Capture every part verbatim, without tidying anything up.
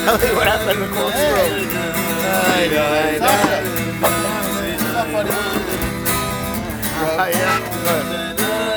Kelly, what happened to Cold Stroke? I know, I know. What's up, buddy? Uh, yeah.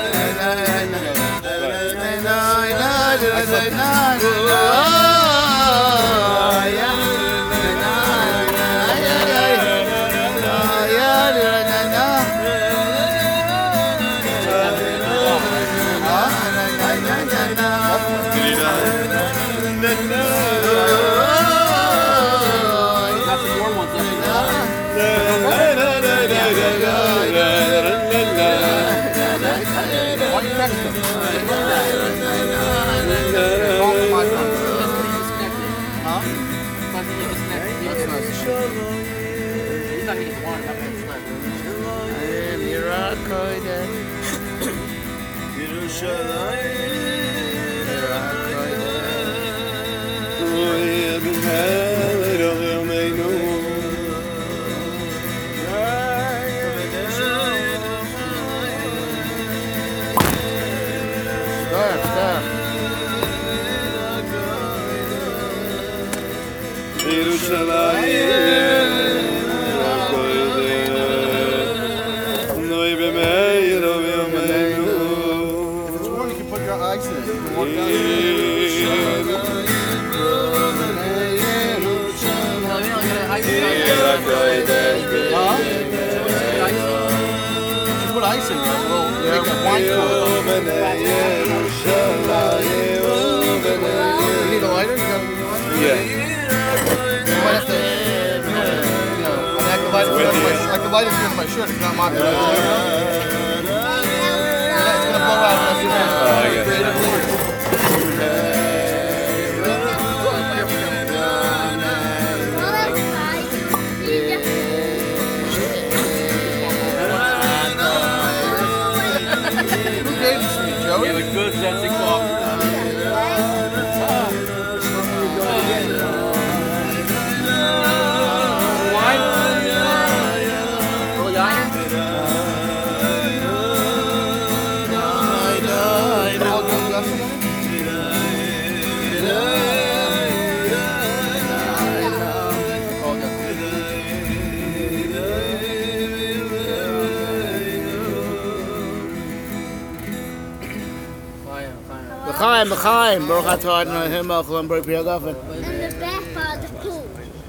L'chaim, l'chaim, Baruch atah Adonai Himmel, Chol B'rei Pri Hagafen. And the best part of the pool.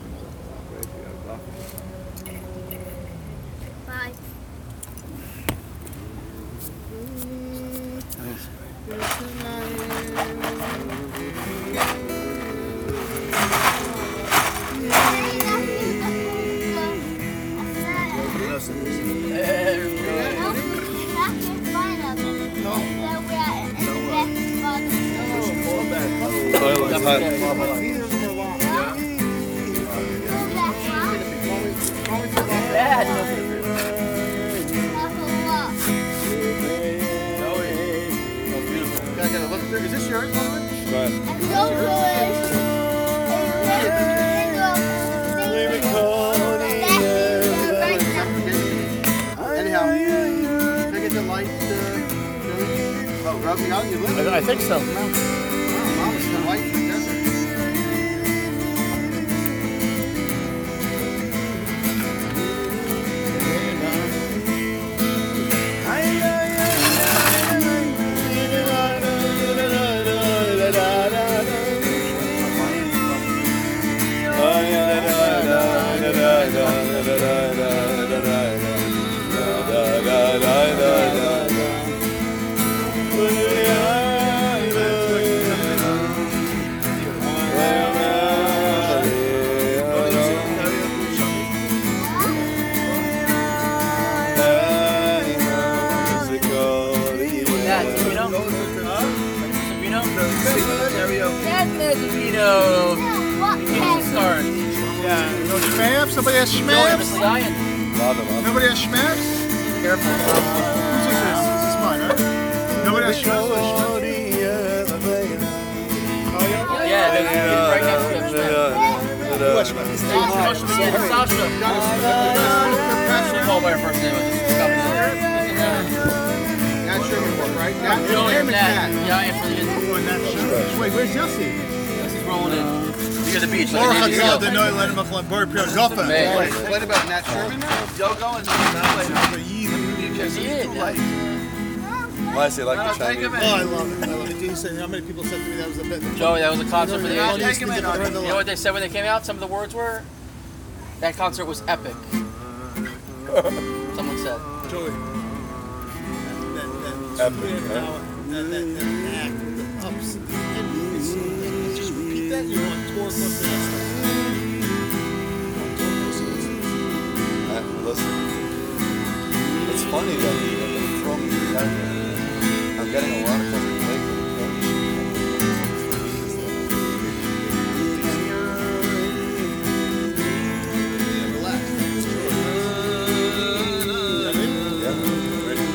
Bye. Is this yours, by the way? Anyhow, can I get the light? Uh, oh, rubbing out your lips? I, I think so. Wow, Mom, it's the light in the desert. Somebody has schmabs? Nobody has schmabs? Careful. Whose is this? This is mine, right? Nobody has schmabs? Yeah, there's right next to him. Who has schmabs? Sasha. Call by her first name. Nat Sherman, right? Nat No, Sherman. Nat. Yeah, I am for the Wait, where's Yossi? This is rolling in. near the beach. Morgen Like gaat a wel, Navy de SEAL. nooit alleen maar gewoon burpje gaffen. Man. Wait, what about Nat Sherman now? Y'all going? Yes, he is. Why is he like the I'll take Chinese? him Oh, in. I love it. I love it. You said how many people said to me that was a bit. Joey, that was a concert for the I'll Asians. take him in on it. You know what they said when they came out? Some of the words were, that concert was epic. Someone said. Joey. That, that, Epic, that, huh? that, that, that act, the ups and the downs. Just repeat that. You want tour plus the next time. Uh, listen, it's funny that you throw me the camera. I'm getting a lot of fucking play. Relax. It's true. Yeah, ready.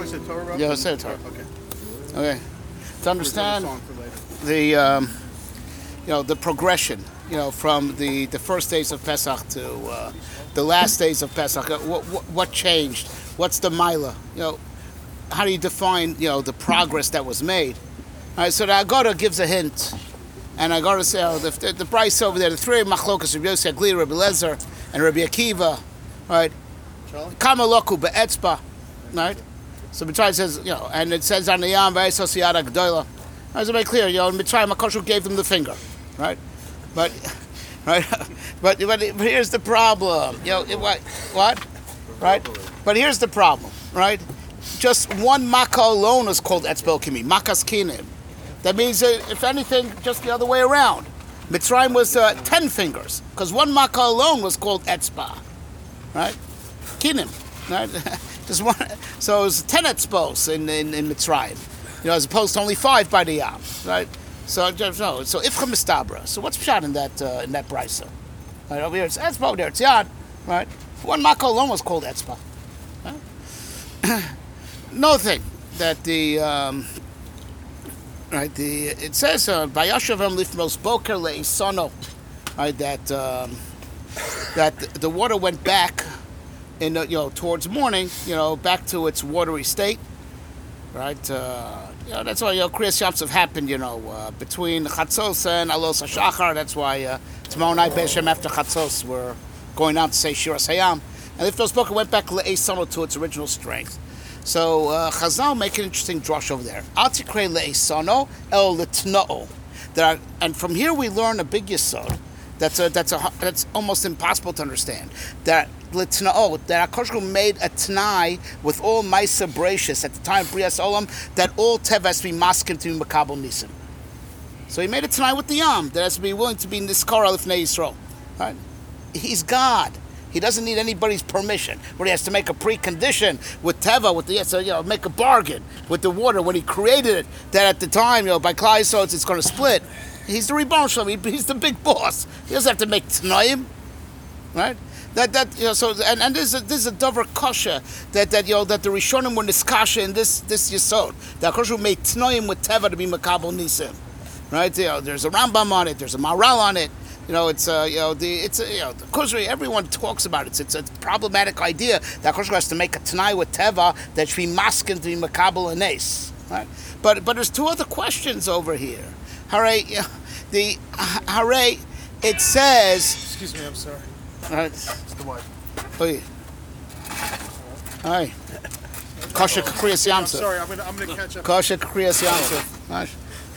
was it Torah? Rough? Yeah, let's say Torah. Okay. Okay. To understand Song for later. the, um, you know, the progression, you know, from the, the first days of Pesach to uh, the last days of Pesach, uh, what, what, what changed? What's the Mila? You know, how do you define, you know, the progress that was made? All right, so the Agora gives a hint. And Agora says, oh, the, the, the price over there, the three machlokas, Rabbi Yossi Agli, Rabbi Lezer, and Rabbi Akiva, right? Kama loku be'etzba, right? So Mitzrayim says, you know, and it says on the Yam, V'esos yada g'doila. It's very clear, you know, Mitzrayim, HaKosher gave them the finger, right? But, right? but, but, but here's the problem, you know, it, what, what? Right? But here's the problem, right? Just one makkah alone is called etzbel kimi, makas kinim. That means, uh, if anything, just the other way around. Mitzrayim was uh, ten fingers, because one makkah alone was called etzba, right? Kinim, right? Just one. So it was ten etzbos in, in, in Mitzrayim, you know, as opposed to only five by the Yam, right? So just no. So ifcha mistabra. So what's pshat in that uh, in that brisa? Right over here it's etzba, over there it's yad, right? One makkah alone was called etzba. Right? Another thing that the um, right the it says Vayashavem lifmos boker leisono, right? That um, that the water went back in the, you know, towards morning, you know, back to its watery state, right? Uh, you know, that's why, you know, Kriyas Yamsuf happened, you know, uh, between Chatzos and Alos HaShachar. That's why uh, tomorrow night, Be'Shem, after Chatzos, we're going out to say Shiras Hayam. And if those book went back Le'esono to its original strength. So uh, Chazal make an interesting drush over there. Al Tikrei Le'esono El L'Tno'o. There are, and from here we learn a big yesod. That's a, that's a, that's almost impossible to understand. That L'Tna'o, that HaKosher made a T'nai with all Maisa Brachus at the time of Brias Olam, that all Tev has to be maskim to be Makabel Nisim. So he made a T'nai with the Yam, that has to be willing to be Niskar Lifnei Yisrael. Right? He's God. He doesn't need anybody's permission. But he has to make a precondition with Teva, with the so, you know, make a bargain with the water when he created it. That at the time, you know, by Klai so it's, it's going to split. He's the Ribbon Shalom. He, he's the big boss. He doesn't have to make T'naim, right? That that you know. So and, and this is a, this is a davar kasha that that you know that the Rishonim were niskasha in this this yesod. That Kosher made T'naim with Teva to be Makabel Nisim, right? You know, there's a Rambam on it. There's a Maral on it. You know, it's uh, you know the it's a, you know of course everyone talks about it. It's, it's a problematic idea that Kosher has to make a T'nai with Teva that should be maskin to be Makabel Anes, right? But but there's two other questions over here. Hooray, the hooray, it says. Excuse me, I'm sorry. Right. It's the wife. Oy. Hi. Kosher Kriyas I'm Yamsuf. sorry, I'm gonna I'm gonna catch up. Kosher Kriyas Yamsuf.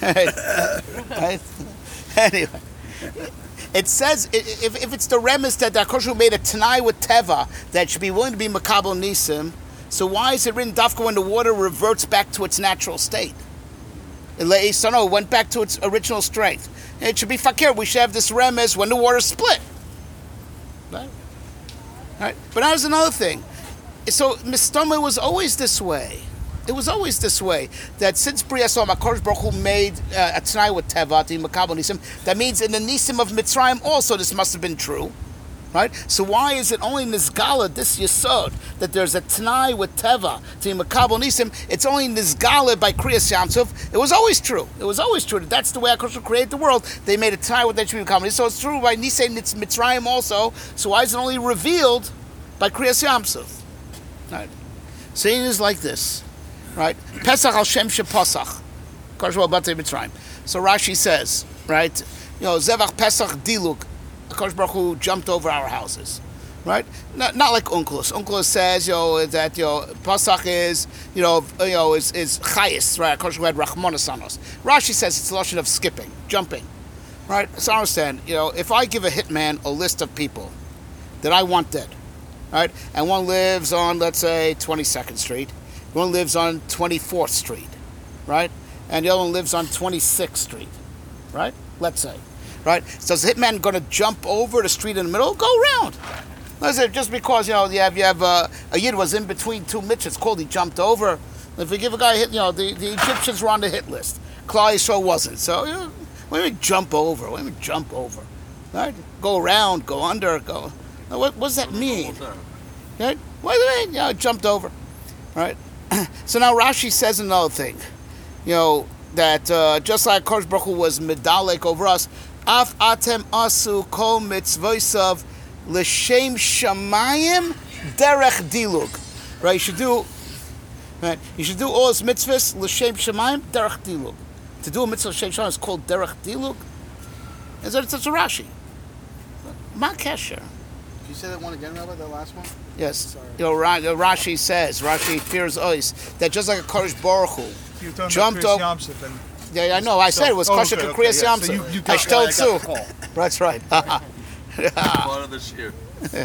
Right. Anyway, it says if if it's the remes that the Kosher made a T'nai with Teva that should be willing to be Makabel Nisim, so why is it written Dafka when the water reverts back to its natural state? Le'esono went back to its original strength. It should be fakir. We should have this remes when the water split. Right? Right? But now there's another thing. So Mistama was always this way. It was always this way. That since Brias Olam, HaKadosh Baruch Hu made uh, a T'nai with Teva, the Makabel Nisim, that means in the Nisim of Mitzrayim also this must have been true. Right? So why is it only Nizgala, this Yesod, that there's a T'nai with Teva, to Makabel Nisim? It's only Nizgala by Kriyas Yamsuf. It was always true. It was always true. That's the way HaKosher created the world. They made a T'nai with that should be Makabel Nisim. So it's true by Nisei Mitzrayim also. So why is it only revealed by Kriyas Yamsuf? Right? So it is like this. Right? Pesach al Shem Shepasach. HaKosher Batei Mitzrayim. So Rashi says, right? You know, Zevach Pesach Diluk. HaKadosh Baruch Hu jumped over our houses, right? Not, not like Onkelos. Onkelos says, you know, that you know, Pasach is, you know, you know, is is Chayis, right? HaKadosh Baruch Hu had Rachmanas on us. Rashi says it's a lotion of skipping, jumping, right? So I understand, you know, if I give a hitman a list of people that I want dead, right, and one lives on, let's say, twenty-second Street, one lives on twenty-fourth Street, right, and the other one lives on twenty-sixth Street, right? Let's say. Right? So is the hitman going to jump over the street in the middle? Go around. Listen, just because, you know, you have, you have uh, a Yid was in between two mitzvahs called, he jumped over. If you give a guy a hit, you know, the, the Egyptians were on the hit list. Klal Yisrael wasn't. So, you know, what do you mean jump over? What do you mean jump over? Right? Go around, go under, go. What, what does that mean? Right? What do you mean? You know, jumped over. Right? So now Rashi says another thing, you know, that uh, just like Kosh Baruch Hu was medalek over us, af atem asu kol mitzvosav l'shem shamayim derech dilug. Right? You should do, right? You should do all his mitzvahs l'shem shamayim derech dilug. To do a mitzvah l'shem shamayim is called derech dilug. Is that it's a Rashi? Ma kesher. Can you say that one again, Rabbi, that last one? Yes. Sorry. You know, Ra- Rashi says, Rashi fears ois, that just like a Kosh Baruch Hu You're talking jumped about over. Chris Yamsuf and Yeah, I know. I said it was Oh, Kosher okay, Kriyas okay, yeah. So Yamsuf. you- you I got- told I Sue. got the call. That's right. Part of this year.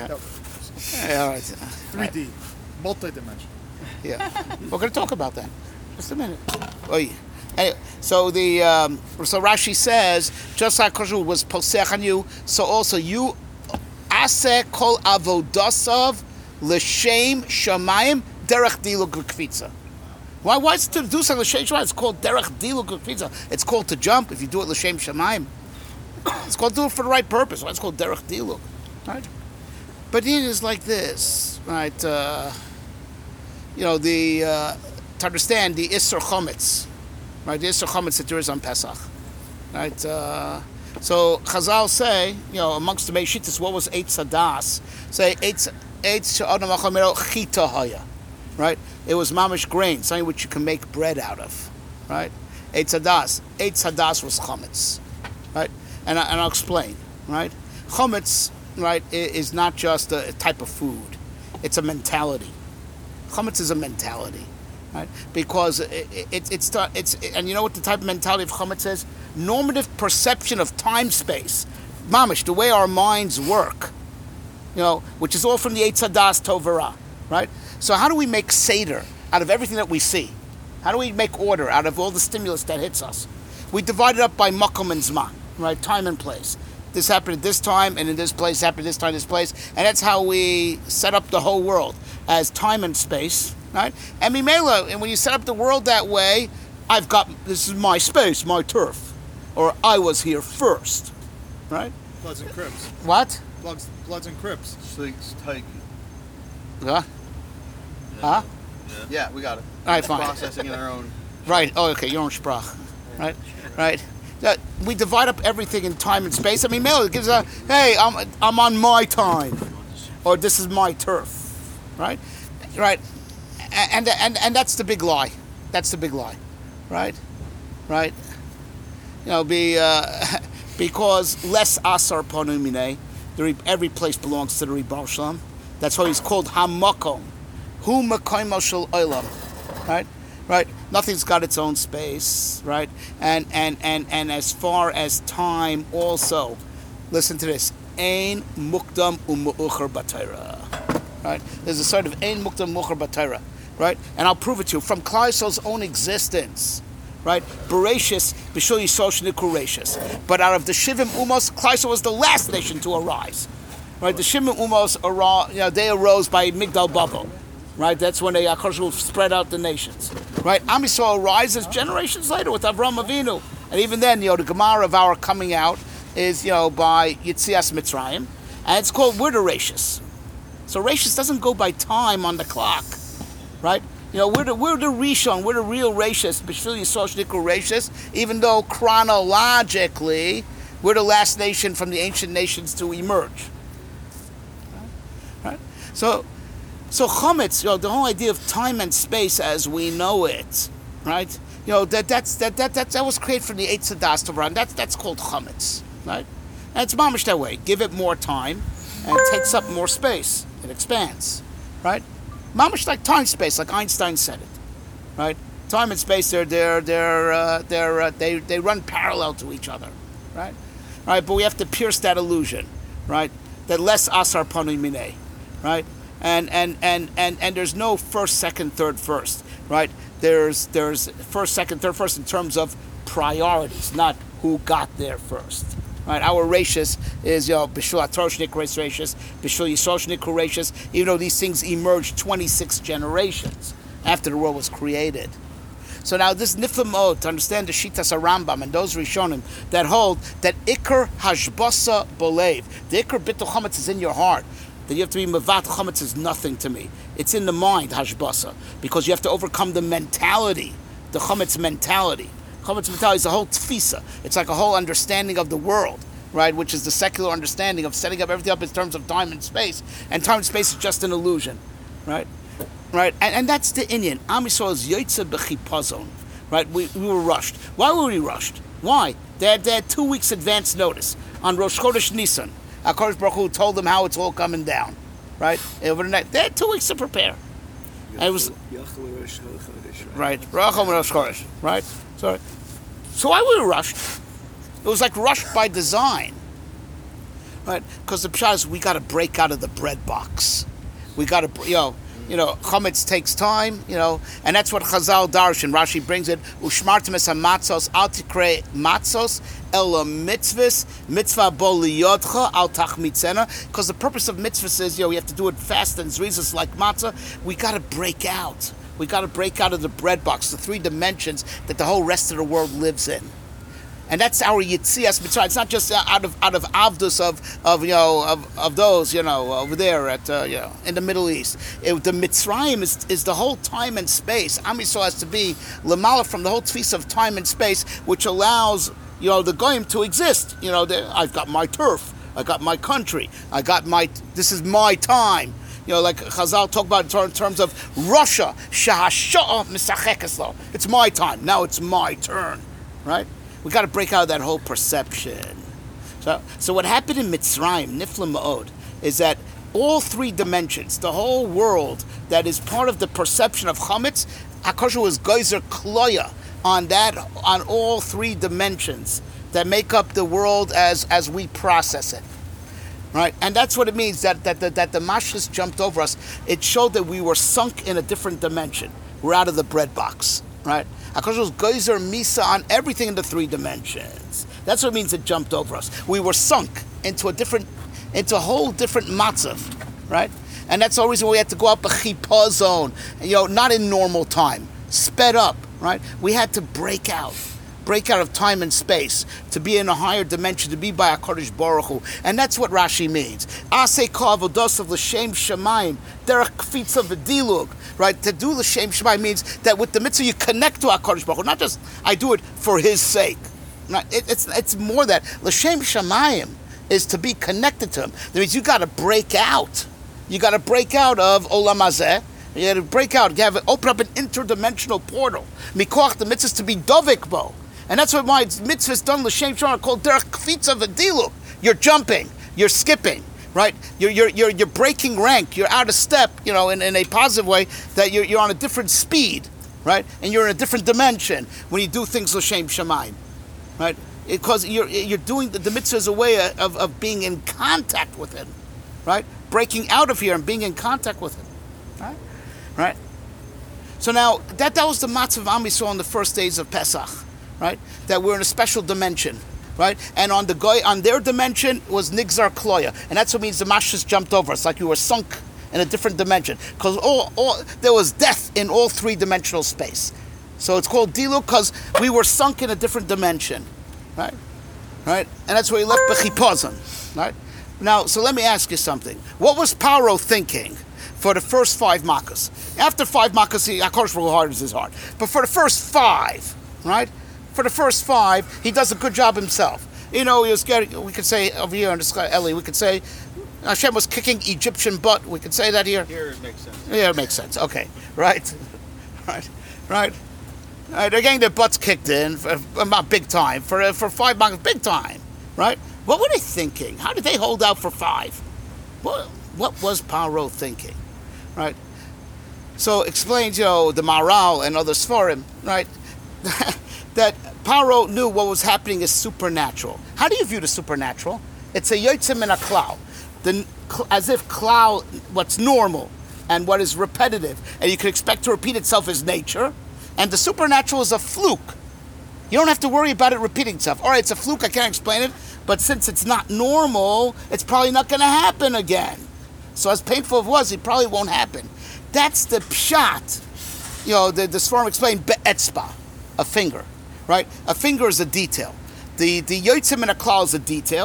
Yeah, all right. three D, multi-dimensional. Yeah, we're going to talk about that. Just a minute. Oy. Anyway, so the um, so Rashi says, just like Kosher was posech on you, so also you aseh kol avodasav l'shem shamayim derech dilug l'kvitza. Why? Why is it to do something l'shem shamayim? It's called derech dilug l'kvitza. It's called to jump if you do it l'shem shamayim. It's called do it for the right purpose. Why it's called derech dilug, right? But it is like this, right? Uh, you know, the uh, to understand the Isser Chometz, right? The Isser Chometz that there is on Pesach, right? Uh, so Chazal say, you know, amongst the Meishitas, what was Eitz Hadas? Say Eitz Eitz She'adam Achomero Chita Haya, right? It was mamish grain, something which you can make bread out of, right? Eitz Hadas. Eitz Hadas was Chometz, right? And, I, and I'll explain, right? Chometz, right, i- is not just a type of food; it's a mentality. Chometz is a mentality, right? Because it, it, it's it's and you know what the type of mentality of chometz is? Normative perception of time space, mamish, the way our minds work, you know, which is all from the Eitz Hadas Tovara, right? So how do we make seder out of everything that we see? How do we make order out of all the stimulus that hits us? We divide it up by makom and zman, right? Time and place. This happened at this time, and in this place happened this time, this place, and that's how we set up the whole world as time and space, right? And Mimela, and when you set up the world that way, I've got this is my space, my turf, or I was here first, right? Bloods and Crips. What? Bloods, Bloods and Crips. Six taken. Huh? Huh? Yeah, we got it. All right, fine. Processing in our own. Right. Oh, okay. Your own sprach. Right. Right. That we divide up everything in time and space. I mean, Mel, it gives a hey, I'm I'm on my time, or this is my turf, right? Right. And and and that's the big lie. That's the big lie, right? Right. You know, be uh, because less asar ponumine. Every place belongs to the Ribbono Shel Olam. That's why he's called Hamakom. Hu Makomo Shel Olam. Right. Right, nothing's got its own space, right? And and and and as far as time, also, listen to this: Ein mukdam u'mu'ucher b'Torah. Right? There's a sort of ein mukdam u'mu'ucher b'Torah, right? And I'll prove it to you from Klal Yisrael's own existence, right? Bereshis b'shul Yisrael sheniku Reshis. But out of the Shivim Umos, Klal Yisrael was the last nation to arise, right? The Shivim Umos, arose, you know, they arose by Migdal Babel. Right, that's when they uh, spread out the nations. Right, Am Yisrael rises generations later with Avram Avinu, and even then, you know, the Gemara of our coming out is, you know, by Yitzias Mitzrayim, and it's called we're the Rashis. So Rashis doesn't go by time on the clock, right? You know, we're the we're the Rishon, we're the real Rashis, B'shvil Yisrael sheniku Rashis, even though chronologically we're the last nation from the ancient nations to emerge. Right, so. So chometz, you know, the whole idea of time and space as we know it, right? You know, that that's that that that, that was created from the Eitz Hadas Tovara, and that's that's called chometz, right? And it's mamish that way. Give it more time, and it takes up more space. It expands, right? Mamish like time space, like Einstein said it, right? Time and space, they're they're they're uh, they're uh, they they run parallel to each other, right? Right, but we have to pierce that illusion, right? That less asar panu minei, right? And, and, and, and, and there's no first, second, third, first, right? There's there's first, second, third, first in terms of priorities, not who got there first, right? Our ratius is, you know, B'shul HaTorah sheniku Rashis, B'shul Yisrael sheniku Rashis, even though these things emerged twenty-six generations after the world was created. So now this nifla mode to understand the Shitas Rambam and those Rishonim that hold that Iker Hashbasa Bolev, the Iker Bittul Chometz is in your heart. that you have to be mevat chametz is nothing to me. It's in the mind, hashbasa, because you have to overcome the mentality, the chametz mentality. Chametz mentality is the whole tfisa. It's like a whole understanding of the world, right? Which is the secular understanding of setting up everything up in terms of time and space, and time and space is just an illusion, right? Right, and, and that's the Indian. Am Yisrael is yotze b'chipazon, right? We, we were rushed. Why were we rushed? Why? They had, they had two weeks advance notice on Rosh Chodesh Nisan. HaKadosh Baruch Hu told them how it's all coming down, right? Over the night, they had two weeks to prepare. And it was right, Rachel Rosh Chodesh, right? Sorry. So why were we rushed? It was like rushed by design, right? Because the pshat is we got to break out of the bread box. We got to, you know. You know, chametz takes time, you know, and that's what Chazal darshan. Rashi brings it, Ushmartem es hamatzos al tikre matzos ela mitzvahs mitzvah bo liyodcha al tachmitzena. Because the purpose of mitzvahs is, you know, we have to do it fast and zrizas like matzah. We got to break out. We got to break out of the bread box, the three dimensions that the whole rest of the world lives in. And that's our Yitzias Mitzrayim. It's not just out of out of Avdus of of you know of, of those you know over there at uh, you know in the Middle East. It, the Mitzrayim is, is the whole time and space. Am Yisrael has to be lemala from the whole tfis of time and space, which allows you know the goyim to exist. You know, I've got my turf, I got my country, I got my. This is my time. You know, like Chazal talk about in terms of Russia. Shahasha'a misachekeslo. It's my time now. It's my turn, right? We got to break out of that whole perception. So, so what happened in Mitzrayim, Nifla Ma'od, is that all three dimensions, the whole world that is part of the perception of chametz, HaKadosh was geyser kloya on that, on all three dimensions that make up the world as as we process it, right? And that's what it means that that that, that the mashlis jumped over us. It showed that we were sunk in a different dimension. We're out of the bread box, right? HaKadosh was geyser misa on everything in the three dimensions. That's what it means it jumped over us. We were sunk into a different, into a whole different matzav, right? And that's the whole reason we had to go up a chipah zone, you know, not in normal time, sped up, right? We had to break out, break out of time and space, to be in a higher dimension, to be by HaKadosh Baruch Hu. And that's what Rashi means. Aseh kol avodos l'shem shamayim, derech kfitza v'dilug, right? To do l'shem shamayim means that with the mitzvah you connect to HaKadosh Baruch Hu, not just I do it for His sake. Not, it, it's it's more that l'shem shamayim is to be connected to Him. That means you got to break out. You got to break out of olam hazeh. You got to break out. You have to open up an interdimensional portal. Mikoach the mitzvah is to be dovik bo. And that's what my mitzvahs done l'shem shamayim called derech kfitza v'dilug. You're jumping, you're skipping, right? You're you're you're you're breaking rank. You're out of step, you know, in, in a positive way. That you're you're on a different speed, right? And you're in a different dimension when you do things l'shem shamayim, right? Because you're you're doing the, the mitzvah is a way of of being in contact with Him, right? Breaking out of here and being in contact with Him, right? Right. So now that that was the matzav of Am Yisrael on the first days of Pesach. Right, that we're in a special dimension, right, and on the goy on their dimension was nigzar kloya, and that's what means the mashas jumped over us, like you were sunk in a different dimension, because all, all there was death in all three dimensional space, so it's called dilu because we were sunk in a different dimension, right, right, and that's where he left bechipazon, right. Now, so let me ask you something. What was Paro thinking for the first five makkos? After five makkos, he HaKadosh Baruch Hu hardens his heart, but for the first five, right. For the first five, he does a good job himself. You know, he was getting, we could say over here on the sky, Eli, we could say Hashem was kicking Egyptian butt. We could say that here. Here it makes sense. Yeah, it makes sense. Okay, right, right, right. Right, they're getting their butts kicked in, for, not big time, for for five months, big time, right? What were they thinking? How did they hold out for five? What what was Paro thinking, right? So explains, you know, the Maral and other Sforim, right? That Paro knew what was happening is supernatural. How do you view the supernatural? It's a yotzim and a klal. The, as if klal, what's normal and what is repetitive, and you can expect to repeat itself is nature, and the supernatural is a fluke. You don't have to worry about it repeating itself. All right, it's a fluke, I can't explain it, but since it's not normal, it's probably not going to happen again. So as painful as it was, it probably won't happen. That's the pshat. You know, the, the Sforim explained be'etzba, a finger. Right, a finger is a detail. The the yotzim and a klal is a detail,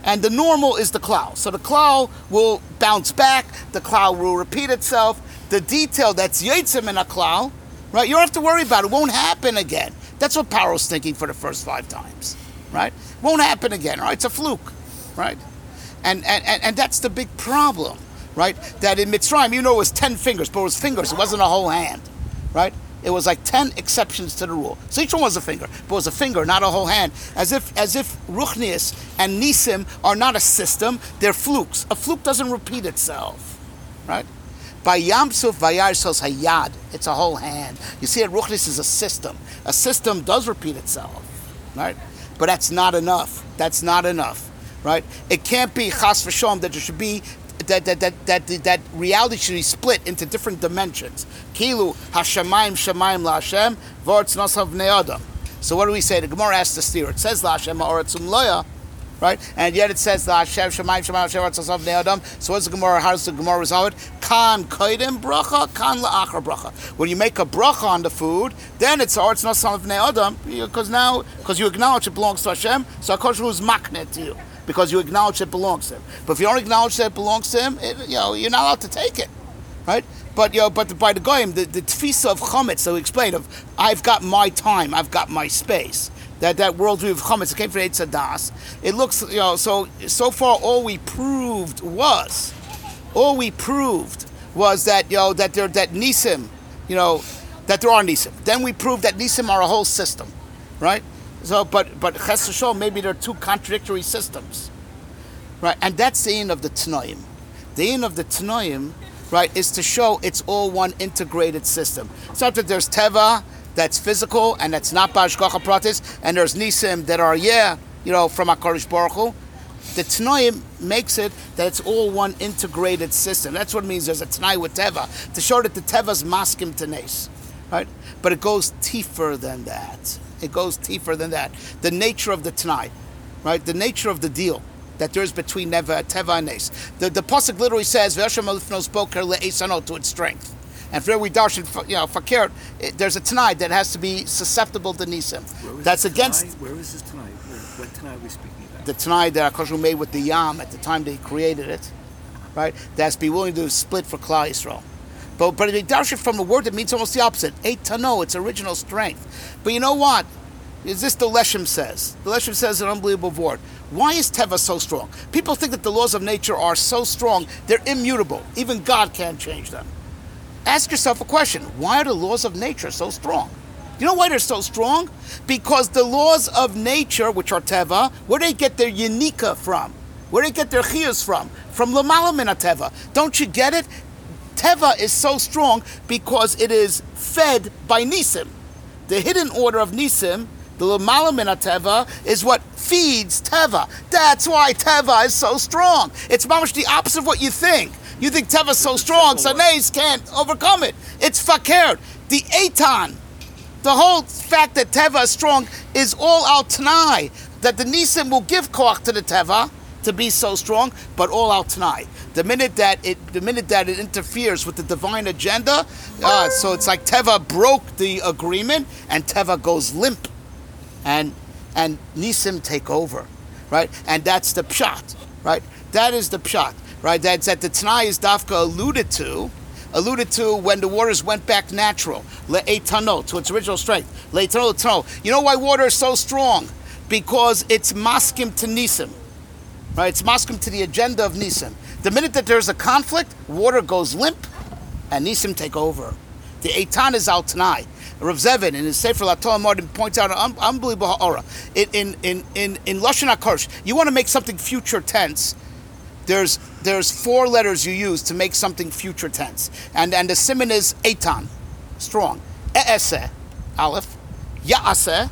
And the normal is the klal. So the klal will bounce back, the klal will repeat itself. The detail that's yitzim in a klal, right? You don't have to worry about it. It won't happen again. That's what Paro's thinking for the first five times, right? Won't happen again, right? It's a fluke, right? And and, and, and that's the big problem, right? That in Mitzrayim, you know, it was ten fingers, but it was fingers. It wasn't a whole hand, right? It was like ten exceptions to the rule. So each one was a finger, but it was a finger, not a whole hand. As if as if Ruchnius and Nisim are not a system, they're flukes. A fluke doesn't repeat itself, right? By Yamsuf Vayar says Hayad, it's a whole hand. You see, Ruchnius is a system. A system does repeat itself, right? But that's not enough. That's not enough, right? It can't be Chas v'Shalom that there should be That that, that that that reality should be split into different dimensions. Kilu hashamayim shamayim laHashem v'oretz nasav bnei adam. So what do we say? The Gemara has to steer. It says laHashem ha'oretz umloya, right? And yet it says laHashem shamayim shamayim laHashem v'oretz nasav bnei adam. So what's the Gemara? How does the Gemara resolve it? Kan koydem bracha, kan la'achar bracha. When you make a bracha on the food, then it's ha'oretz nasav bnei adam because now because you acknowledge it belongs to Hashem. So HaKadosh Baruch Hu is maknet to you, because you acknowledge it belongs to him. But if you don't acknowledge that it belongs to him, it, you know, you're not allowed to take it, right? But you know, but by the goyim, the, the tfisa of chametz that we explained of, I've got my time, I've got my space. That that worldview of chametz, it came from Eitz Hadas. It looks, you know, so so far all we proved was, all we proved was that you know that there that nisim, you know, that there are nisim. Then we proved that nisim are a whole system, right? So, but but Ches V'Shalom, maybe there are two contradictory systems, right? And that's the end of the Tanoim. The end of the Tanoim, right, is to show it's all one integrated system. It's not that there's Teva that's physical and that's not B'Hashgacha Pratis, and there's Nisim that are, yeah, you know, from HaKadosh Baruch Hu. The Tanoim makes it that it's all one integrated system. That's what it means there's a Tanai with Teva, to show that the Teva's maskim tenes, right? But it goes deeper than that. It goes deeper than that. The nature of the Tanai, right? The nature of the deal that there is between Neva, Teva and Nes. The, the Pasuk literally says, V'yashem alifnos boker le'esano, to its strength. And for we darshan, you know, fakir, there's a Tanai that has to be susceptible to Nisim. That's against... Where is this Tanai? What Tanai are we speaking about? The Tanai that HaKadosh Baruch Hu made with the Yam at the time that he created it, right? That's be willing to split for Klal Yisrael. But but they darshan from a word that means almost the opposite. Eit tano, its original strength. But you know what? Is this the Leshem says? The Leshem says an unbelievable word. Why is Teva so strong? People think that the laws of nature are so strong, they're immutable. Even God can't change them. Ask yourself a question. Why are the laws of nature so strong? You know why they're so strong? Because the laws of nature, which are Teva, where do they get their Yenika from? Where do they get their Chiyas from? From Lamala Min HaTeva. Don't you get it? Teva is so strong because it is fed by Nisim. The hidden order of Nisim, the Lamala Min HaTeva, is what feeds Teva. That's why Teva is so strong. It's mamash the opposite of what you think. You think Teva is so strong, so Nes can't overcome it. It's fakir. The Eitan, the whole fact that Teva is strong is all al Tanai, that the Nisim will give koach to the Teva to be so strong, but all al Tanai. The minute that it, the minute that it interferes with the divine agenda, uh, so it's like Teva broke the agreement, and Teva goes limp, and and Nisim take over, right? And that's the pshat, right? That is the pshat, right? That's that the Tanai is Dafka alluded to, alluded to when the waters went back natural, le'etano, to its original strength, le'etano, le'etano. You know why water is so strong? Because it's maskim to Nisim, right? It's maskim to the agenda of Nisim. The minute that there's a conflict, water goes limp, and Nisim take over. The Eitan is al Tanai. Rav Zevin in his Sefer Latorah Martin points out an un- unbelievable ha'ora. In in in in, in Lashon HaKodesh, you want to make something future tense. There's there's four letters you use to make something future tense, and and the siman is Eitan, strong. E'eseh, aleph, ya'aseh,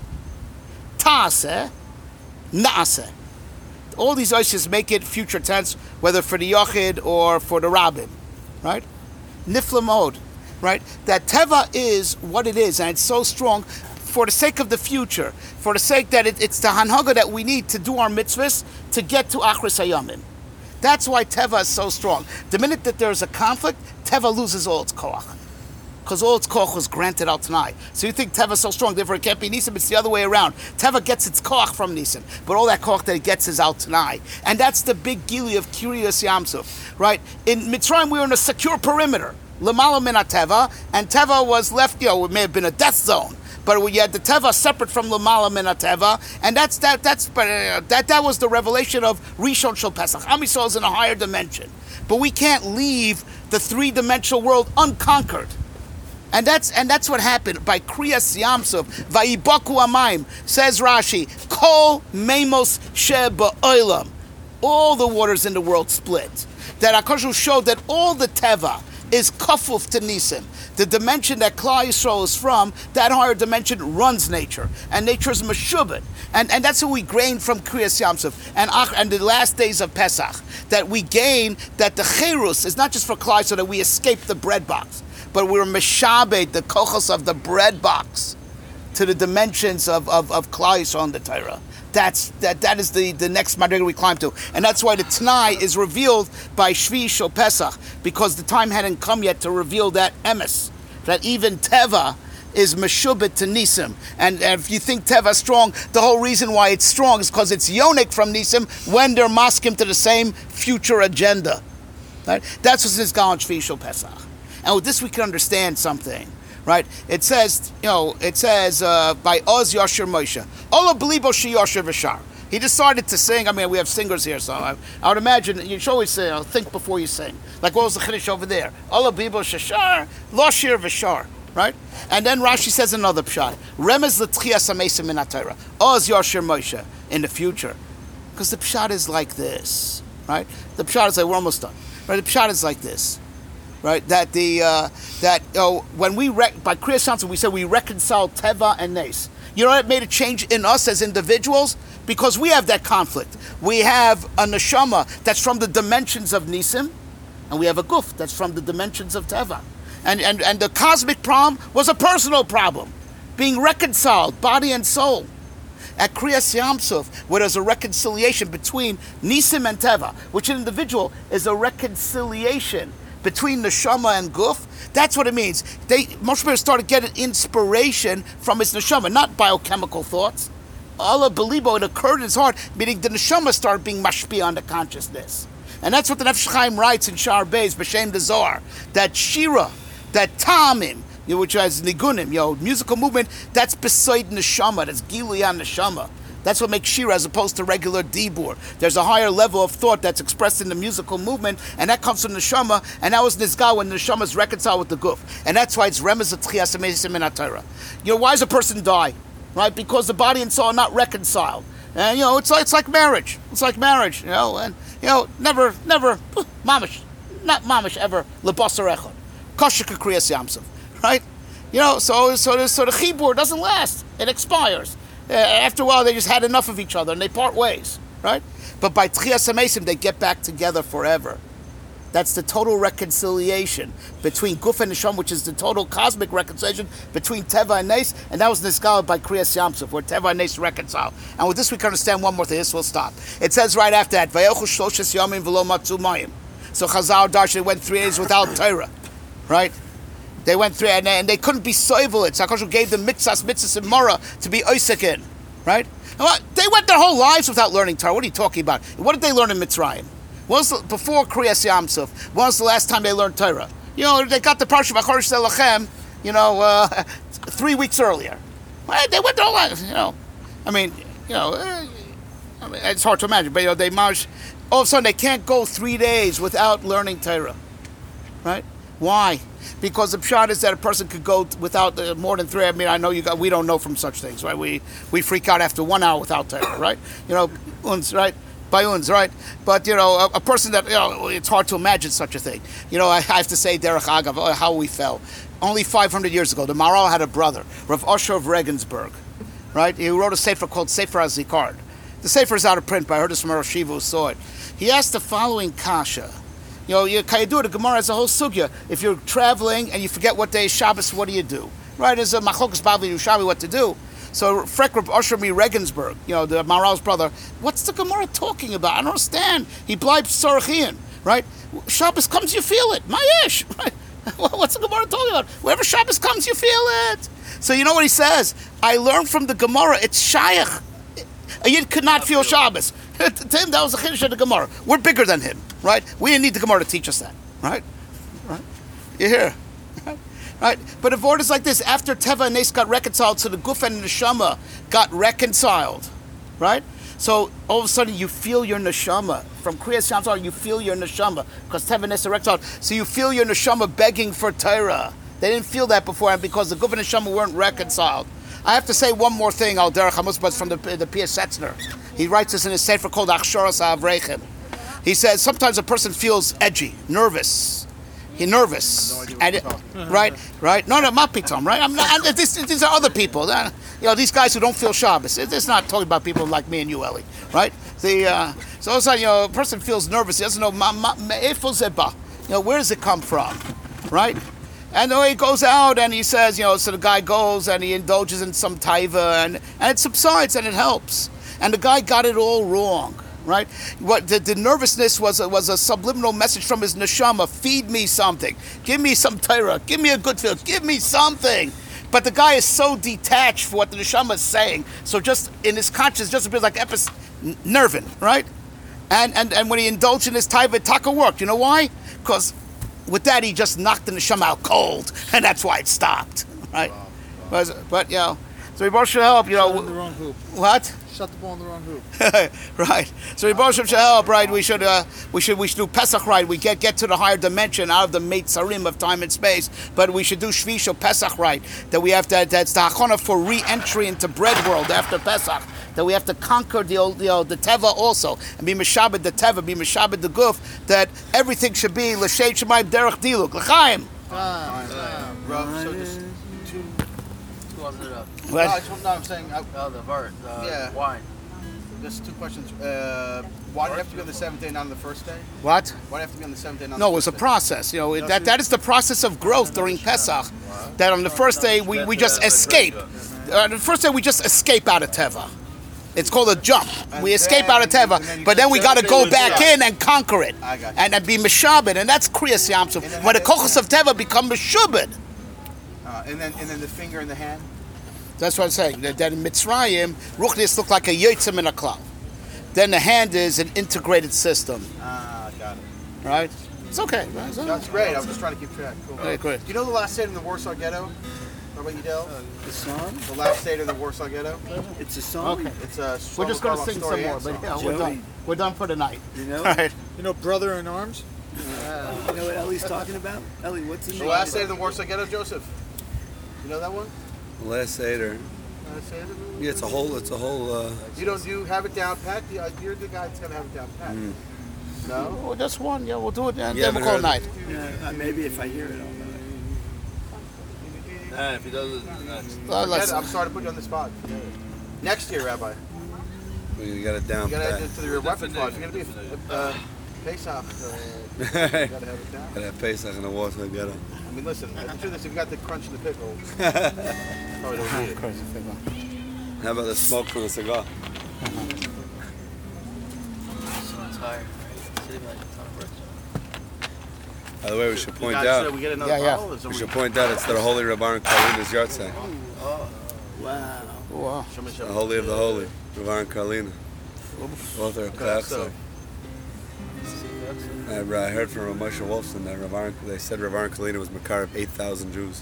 ta'aseh, na'aseh. All these oishes make it future tense, whether for the Yochid or for the Rabbin, right? Nifla mode, right? That Teva is what it is, and it's so strong for the sake of the future, for the sake that it, it's the Hanhaga that we need to do our mitzvahs to get to Achris Hayamim. That's why Teva is so strong. The minute that there's a conflict, Teva loses all its koach. Because all its koch was granted al Tanai. So you think Teva is so strong, therefore it can't be Nisim. It's the other way around. Teva gets its koch from Nisim, but all that koch that it gets is al Tanai. And that's the big gili of Kiryas Yamsuf, right? In Mitzrayim, we were in a secure perimeter. Lamala min Teva, and Teva was left, you know, it may have been a death zone. But we had the Teva separate from Lamala min Teva, and that's that. That's uh, that. That was the revelation of Rishon Shel Pesach. Am Yisrael is in a higher dimension, but we can't leave the three-dimensional world unconquered. And that's and that's what happened by Kriyas Yamsuf. Vayibaku Amayim, says Rashi, Kol Memos Sheba Olam. All the waters in the world split. That HaKadosh showed that all the Teva is kafuf to Nisim. The dimension that Klal Yisrael is from, that higher dimension runs nature. And nature is meshubit. And and that's what we gain from Kriyas Yamsuf. And, and the last days of Pesach. That we gain that the Cherus is not just for Klal Yisrael, that we escape the bread box. But we're meshabed, the kochos of the bread box, to the dimensions of, of, of Klal Yisrael and the Torah. That's that that is the, the next madrigal we climb to. And that's why the Tanai is revealed by Shvi Shel Pesach, because the time hadn't come yet to reveal that emes, that even Teva is meshubit to Nisim. And, and if you think Teva is strong, the whole reason why it's strong is because it's yonik from Nisim when they're maskim to the same future agenda. Right? That's what's in this Gaon Shvi Shel Pesach. And with this we can understand something, right? It says, you know, it says uh, by Oz Yashir Moshe, Ola Belibo Shi Yashir V'Shar. He decided to sing. I mean, we have singers here, so I, I would imagine you should always say, you know, think before you sing. Like what was the Chiddush over there? Ola Belibo Shashar, Lashir V'Shar, right? And then Rashi says another pshat. Remez L'Tchias HaMesim Min HaTorah. Oz Yashir Moshe in the future, because the pshat is like this, right? The pshat is like we're almost done. Right? The pshat is like this. Right, that the uh, that you know, when we rec- by Kriyas Yamsuf we said we reconcile Teva and Nes. You know what made a change in us as individuals? Because we have that conflict. We have a neshama that's from the dimensions of Nisim, and we have a guf that's from the dimensions of Teva. And and and the cosmic problem was a personal problem, being reconciled, body and soul. At Kriyas Yamsuf, where there's a reconciliation between Nisim and Teva, which an individual is a reconciliation between neshama and guf. That's what it means. They Moshe Rabbeinu started getting inspiration from his neshama, not biochemical thoughts. Allah belibo, it occurred in his heart, meaning the neshama started being mashpi on the consciousness. And that's what the Nefesh Chaim writes in Shar Beis, B'Shem the Zohar, that shira, that tamim, you know, which has nigunim, you know, musical movement, that's beside neshama, that's gili on neshama. That's what makes shira as opposed to regular dibur. There's a higher level of thought that's expressed in the musical movement, and that comes from the neshama, and that was nizgah when the neshama is reconciled with the guf. And that's why it's remez atchias amesim min haTorah. You know, why does a person die? Right? Because the body and soul are not reconciled. And you know, it's like it's like marriage. It's like marriage, you know, and you know, never, never, mamish, not mamish ever, lebasar echad. Kosher Kriyas Yamsuf. Right? You know, so so the, so the chibur doesn't last. It expires. Uh, after a while, they just had enough of each other and they part ways, right? But by Tchias HaMesim, they get back together forever. That's the total reconciliation between Guf and Neshama, which is the total cosmic reconciliation between Teva and Nes, and that was Nizgal by Kriyas Yamsuf, where Teva and Nes reconcile. And with this, we can understand one more thing. This will stop. It says right after that, Vayochu Shloshes Yamim V'lo Matzu Mayim. So Chazal Darsh, they went three days without Torah, right? They went through, and they, and they couldn't be soivel it. So HaKadosh gave them mitzvahs, mitzvahs, and mora to be oisek in, right? They went their whole lives without learning Torah. What are you talking about? What did they learn in Mitzrayim? When was the, before Kriyas Yamsuf, when was the last time they learned Torah? You know, they got the Parsha V'Chodesh Lachem, you know, uh, three weeks earlier. Well, they went their whole lives, you know. I mean, you know, uh, I mean, it's hard to imagine, but you know, they march. All of a sudden, they can't go three days without learning Torah, right? Why? Because the pshat is that a person could go without uh, more than three. I mean, I know you got. We don't know from such things, right? We we freak out after one hour without Torah, right? You know, uns, right? By uns, right? But you know, a, a person that you know, it's hard to imagine such a thing. You know, I, I have to say, Derech Agav, how we fell. Only five hundred years ago, the Maharal had a brother, Rav Osher of Regensburg, right? He wrote a sefer called Sefer HaZikard. The sefer is out of print, but I heard this from Rosh Shiva who saw it. He asked the following kasha. You know, you, you do it, the Gemara has a whole sugya. If you're traveling and you forget what day is Shabbos, what do you do? Right? There's a machlokas Bavli Yerushalmi what to do. So Frek Reb Osher mi Regensburg, you know, the Maharal's brother, what's the Gemara talking about? I don't understand. He blibes Sarachian, right? Shabbos comes, you feel it. Mayesh, right? What's the Gemara talking about? Wherever Shabbos comes, you feel it. So you know what he says? I learned from the Gemara, it's Shayach. A Yid could not feel Shabbos. To him, that was the Chiddush of the Gemara. We're bigger than him, right? We didn't need the Gemara to teach us that, right? Right? You hear? Right? Right? But if orders like this, after Teva and Nes got reconciled, so the Guf and the Neshama got reconciled, right? So all of a sudden you feel your neshama from Kriyas Shamsar. You feel your neshama because Teva Nes are reconciled. So you feel your neshama begging for Torah. They didn't feel that before, and because the Guf and Neshama weren't reconciled. I have to say one more thing. Al Derech Hamusbaz from the the P S Setzner. He writes this in his sefer called Achsharas Avrechem. He says sometimes a person feels edgy, nervous. He's nervous, No idea what and you're it, talking about. right, right. No, no, mapitom, right? I'm not. And this, these are other people. Uh, You know, these guys who don't feel Shabbos. It- It's not talking about people like me and you, Ellie, right? The uh, so all of a sudden, you know, a person feels nervous. He doesn't know ma, ma, me'efo zeba. You know, where does it come from, right? And then he goes out and he says, you know, so the guy goes and he indulges in some taiva and and it subsides and it helps. And the guy got it all wrong. Right? What the, the nervousness was a, was a subliminal message from his neshama. Feed me something. Give me some Torah. Give me a good feel. Give me something. But the guy is so detached for what the neshama is saying. So just in his conscience, just a bit like epis nervin, right? And and and when he indulged in his taiva, taka worked. You know why? Because with that he just knocked the neshama out cold, and that's why it stopped. Right? But, but you know, so we both should help. You Shot in the know wrong hoop. what? Shot the ball in the wrong hoop. Right. So we both should help, right? We should, uh, we should, we should do Pesach right. We get get to the higher dimension out of the Meitzarim of time and space. But we should do Shvish or Pesach right. That we have to. That's the Hachana for re-entry into bread world after Pesach. That we have to conquer the old, you know, the Teva also, and be Meshabed the Teva, be Meshabed the Guf. That everything should be L'Sheit Shemayim Derech Diluk L'Chaim. Rav, so just two. Who was it up? No, I just, no, I'm saying, I, Oh, the vert, the Yeah. wine. just two questions. Uh, why do you have to be on the seventh day, not on the first day? What? Why do you have to be on the seventh day, not on No, the it was a first day? process. You know, it- that that is the process of growth during Pesach. That on the first day we, we just escape. Uh, the first day we just escape out of Teva. It's called a jump. And We escape out of then- Teva, and then you but then we got to go go back back. in and conquer it, I got you. and, and be meshabed, and that's kriyas And yamsuf. then When the how kochos they- of Teva become meshubed. Uh, and then and then the finger in the hand. That's what I'm saying. That that in Mitzrayim, ruchnis look like a yotzim in a cloud. Then the hand is an integrated system, Ah, got it. right? It's okay. Right? It's okay. That's great. I was just trying to keep track. Cool. Okay, great. Do you know the last state in the Warsaw Ghetto? Rabbi Yidel? The song? The last state in the Warsaw Ghetto? It's a song. Okay. It's a We're just gonna Shlomo sing some story more, and but song. yeah, we're Joey. done. We're done for the night. You know? All right. You know, brother in arms? You know what Ellie's talking about? Ellie, what's the The name? last state in the Warsaw Ghetto, Joseph? You know that one? Last Seder. Last state of the- Yeah, it's a whole. It's a whole. Uh, You don't you have it down pat? You- uh, You're the guy that's gonna have it down pat. No? Well, just one. Yeah, we'll do it, and Yeah, then we'll but call it heard- night. Yeah, uh, maybe if I hear it, I'll know it. Nah, if he does it, that's, Uh, Forget let's- it. I'm sorry to put you on the spot. Forget it. Next year, Rabbi. you got it down You gotta pat. add it to your weapon clause. You're gonna be a uh, Pesach. Uh, you gotta have it down. Got that Pesach in the Warsaw Ghetto. I mean, listen, the truth is, you've got the crunch in the pickle. Probably don't need it. How about the smoke from the cigar? So tired. Sitting like a ton of bricks. By the way, we should point You guys, out. uh, we get another Yeah, yeah. bottle? Is it- We should point out it's the Holy Rabban Karlina's yahrzeit. Wow. Wow. Show me, show The me. Holy of the Holy, Rabban Karlina. Author of Okay, so- Klachsel. I, I heard from Rav Moshe Wolfson that Rabban, they said Rabban Karlina was Makar of eight thousand Jews.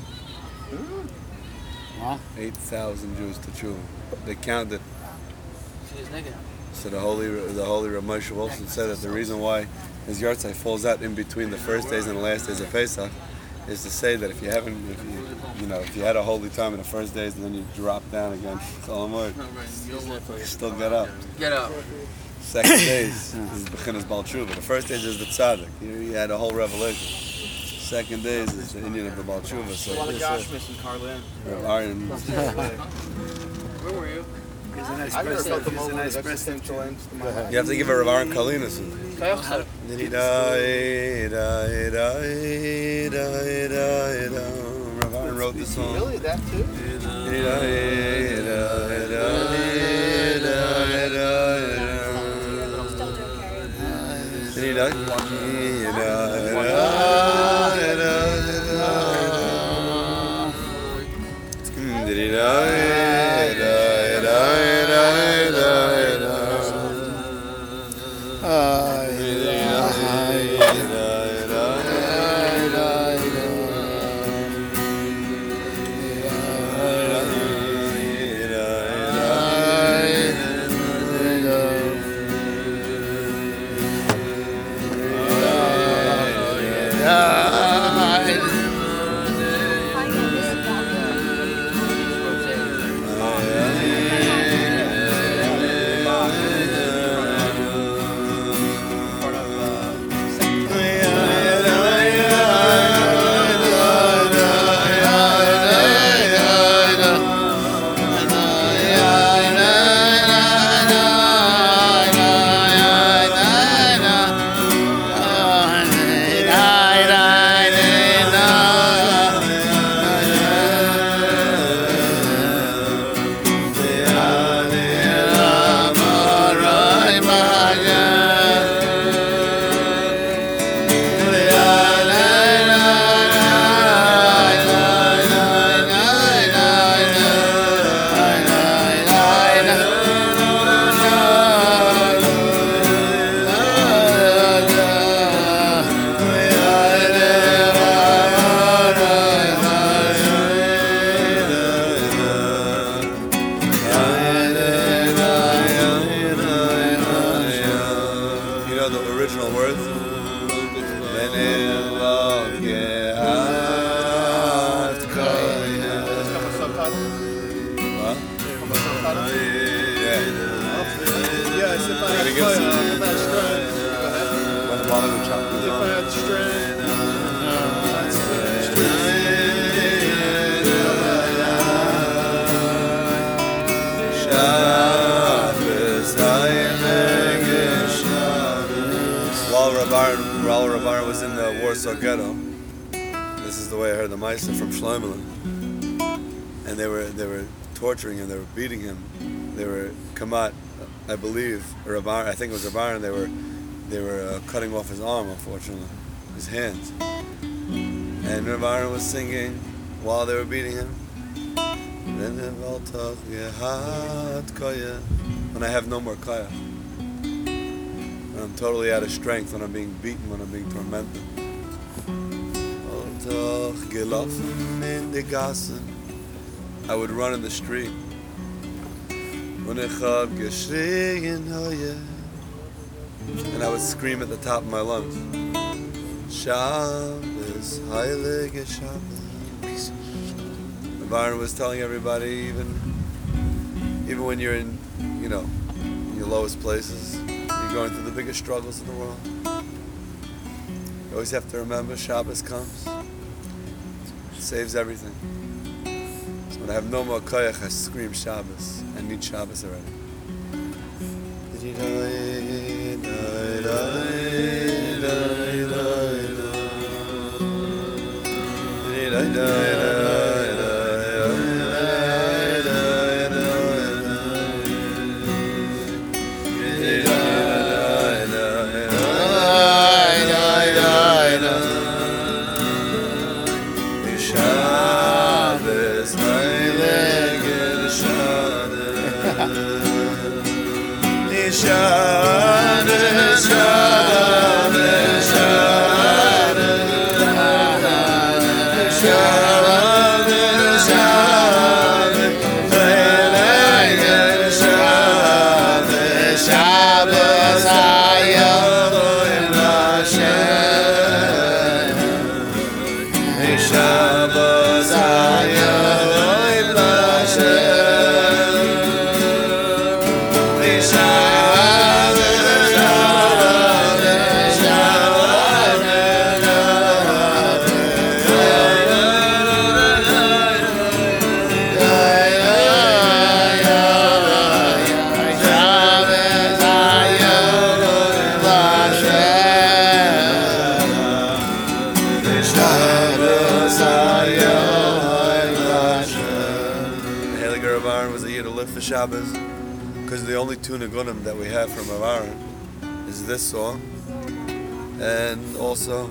Wow. eight thousand Jews to Tshuva. They counted. She's nigga. So the holy, the holy Rav Moshe Wolfson said that the reason why his yahrzeit falls out in between the first days and the last days of Pesach is to say that if you haven't, if you, you know, if you had a holy time in the first days and then you drop down again, it's all more. You still get up. Get up. Second days is Bechinas Baal Tshuva. The first days is the tzaddik. You, you had a whole revelation. Second days is the Indian of the Baal Tshuva. A So lot of this, uh, Gashmis and Carlin. Rav Aaron- Where were you? Here's a nice I've never felt present. the Here's a moment nice of present. existential angst in my life. you have to give a Rav Aaron Karlina some. Kayach. Did he die, die, die, die, die, die. Rav Aaron wrote the song. Really, that too? Did he die, die, die, die, die, die. Did he die? Did he die, die, die, die. While Rabar, while Rabar was in the Warsaw Ghetto, this is the way I heard the Meister from Shlomo, and they were they were torturing him, they were beating him, they were Kamat, I believe, or Rabar, I think it was Rabar, and they were they were uh, cutting off his arm, unfortunately, his hands, and Rabar was singing while they were beating him. When I have no more kaya. When I'm totally out of strength, when I'm being beaten, when I'm being tormented. I would run in the street. And I would scream at the top of my lungs. Shabbos, Heilige Shabbos. The Baron was telling everybody, even, even when you're in, you know, in your lowest places, you're going through the biggest struggles in the world. You always have to remember Shabbos comes, it saves everything. So when I have no more koyach, I scream Shabbos. I need Shabbos already. Shabbos, because the only two Nagunim that we have from Aaron is this song, and also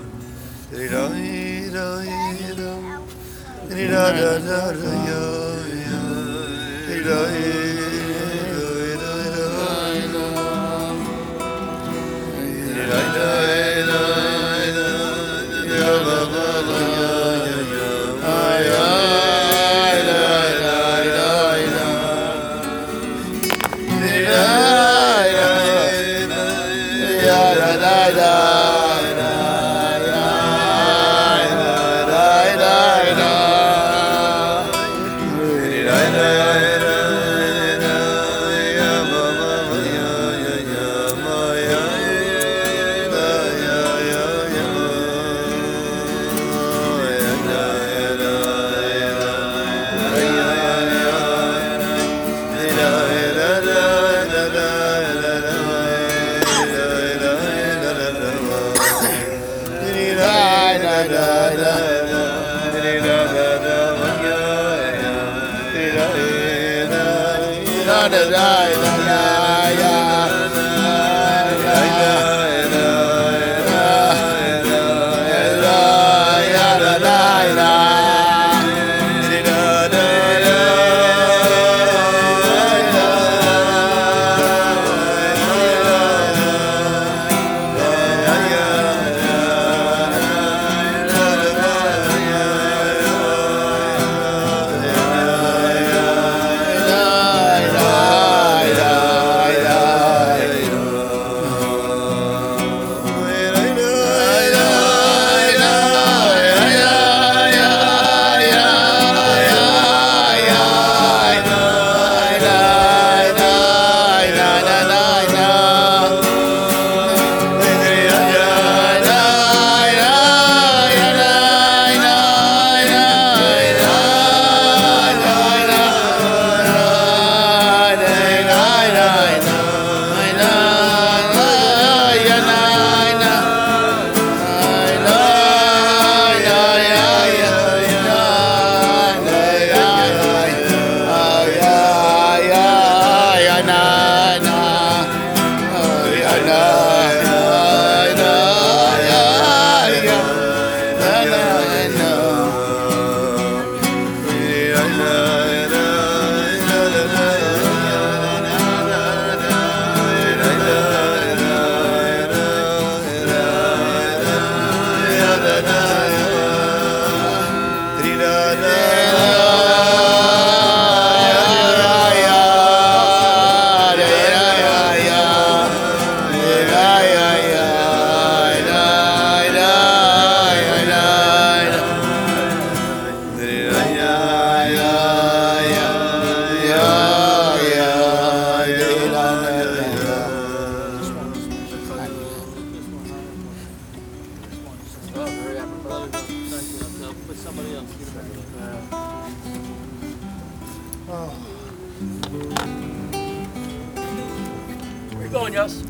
Where you going, Yos?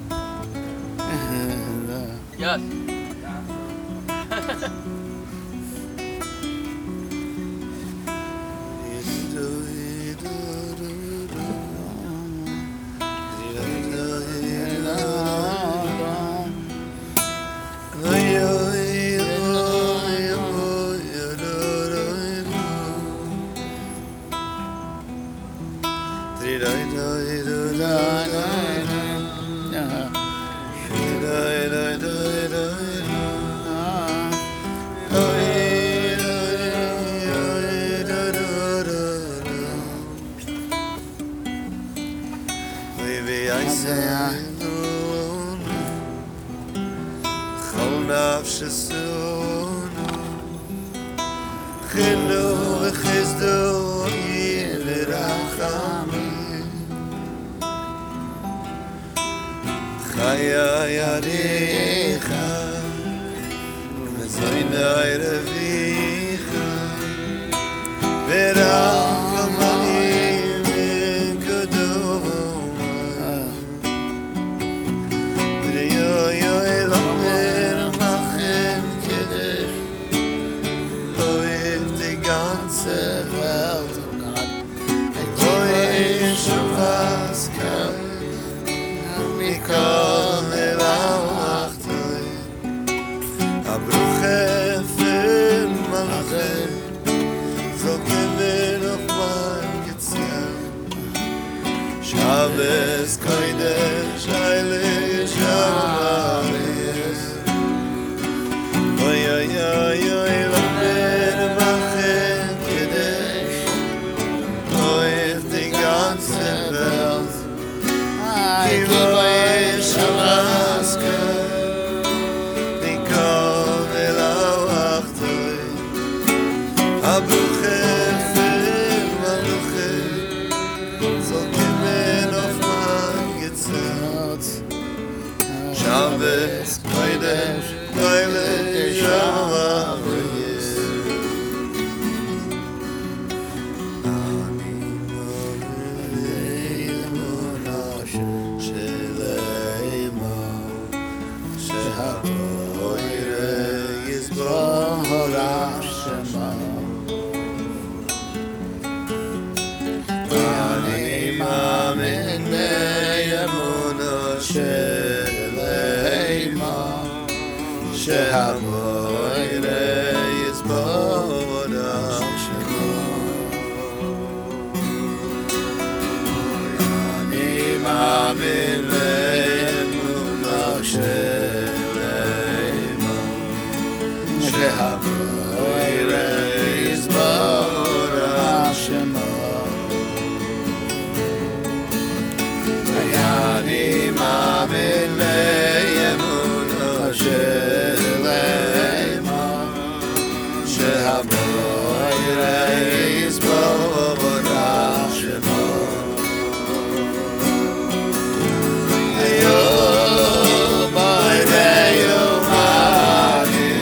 Yos. Shabbos Kodesh Eile Shabbos Oy oy oy oy Lamed Machet Kedesh Oy die ganze Welt Kivoy Shamaska Nikol Elawachtoy Abuchem Fem Abuchem Zol Kimen of Man Yitzhak Shabbos Kodesh Eile Shabbos Ani Mo'alei Mo'ashe Sheleima Shehaboire Yisborach Shema Ani Mamin Be'emuna Sheleima Shehaboire Yisborach Shema Ani Mamin Be'emuna Sheleima Shehaboire Yisborach Shema Ani Mamin Be'emuna Sheleima Shehaboire Yisborach Shema Yom B'nei Yom Ani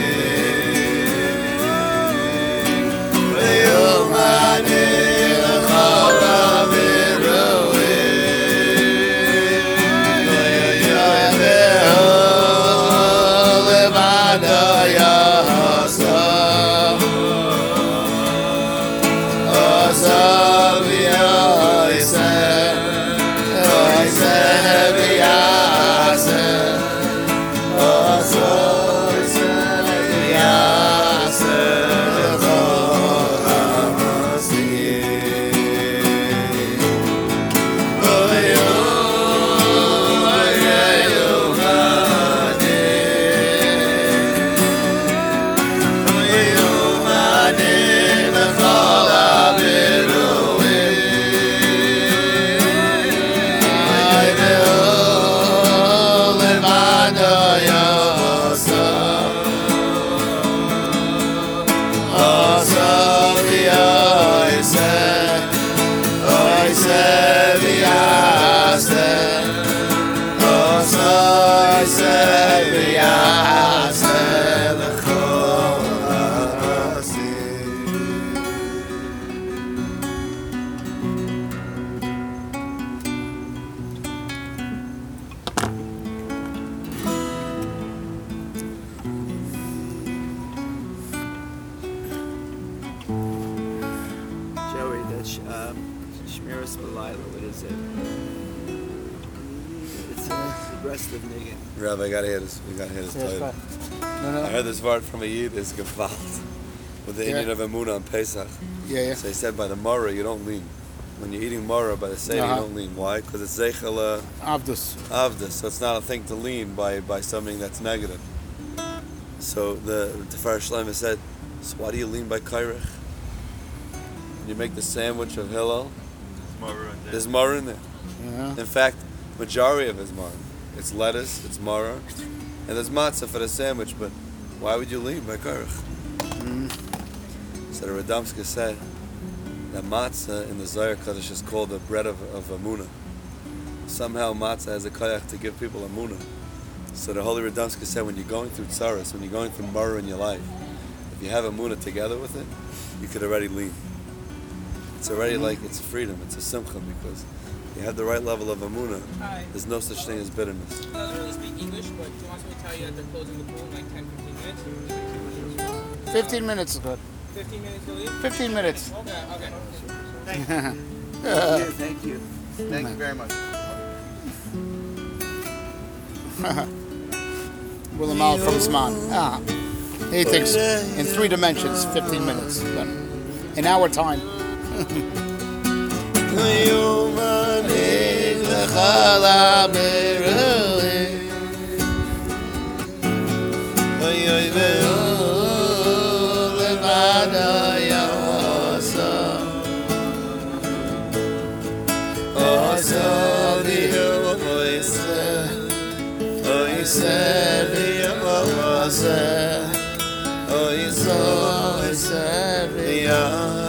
Yom Ani L'chol Aviruim Levado Yosef Osov Yosef Yosef Yosef Osov Yosef Joey, that's um, Shmiras Malila. What is it? It's uh, the rest of Niggin. Rabbi, I gotta hear this. We gotta hear this Yes, title. No, no. I heard this word from a Yid, is Gewalt. With the Yeah. Indian of Emunah on Pesach. Yeah, yeah. So he said by the Mara, you don't lean. When you're eating Mara by the Seder, Uh-huh. you don't lean. Why? Because it's Zeichel uh, Avdus. Avdus, so it's not a thing to lean by, by something that's negative. So the Tefar Shlomo said, so why do you lean by Kairach? When you make the sandwich of Hillel, there's Mara in there. Yeah. In fact, majority of it is Mara. It's lettuce, it's Mara, and there's matzah for the sandwich, but why would you lean by Kairach? Mm. So the Radomska said that matzah in the Zohar Kodesh is called the bread of, of Amunah. Somehow matzah has a koyach to give people Amunah. So the Holy Radomska said when you're going through tsaras, when you're going through Mara in your life, if you have Amunah together with it, you could already lean. It's already Mm-hmm. like it's freedom, it's a simcha, because you have the right level of Amunah. Hi. There's no such thing as bitterness. I don't really speak English, but do you want me to tell you that they're closing the pool in like ten, fifteen minutes? Fifteen minutes is good. fifteen minutes to leave? Fifteen minutes. Okay, okay. Thank you. Thank you. Thank you very much. Willem Al from Zman. Ah. He thinks in three dimensions, fifteen minutes. But in our time. Chala Berui Oy oy veu levada yasa Osa diyo oise Oise diyo oise Oise oise diyo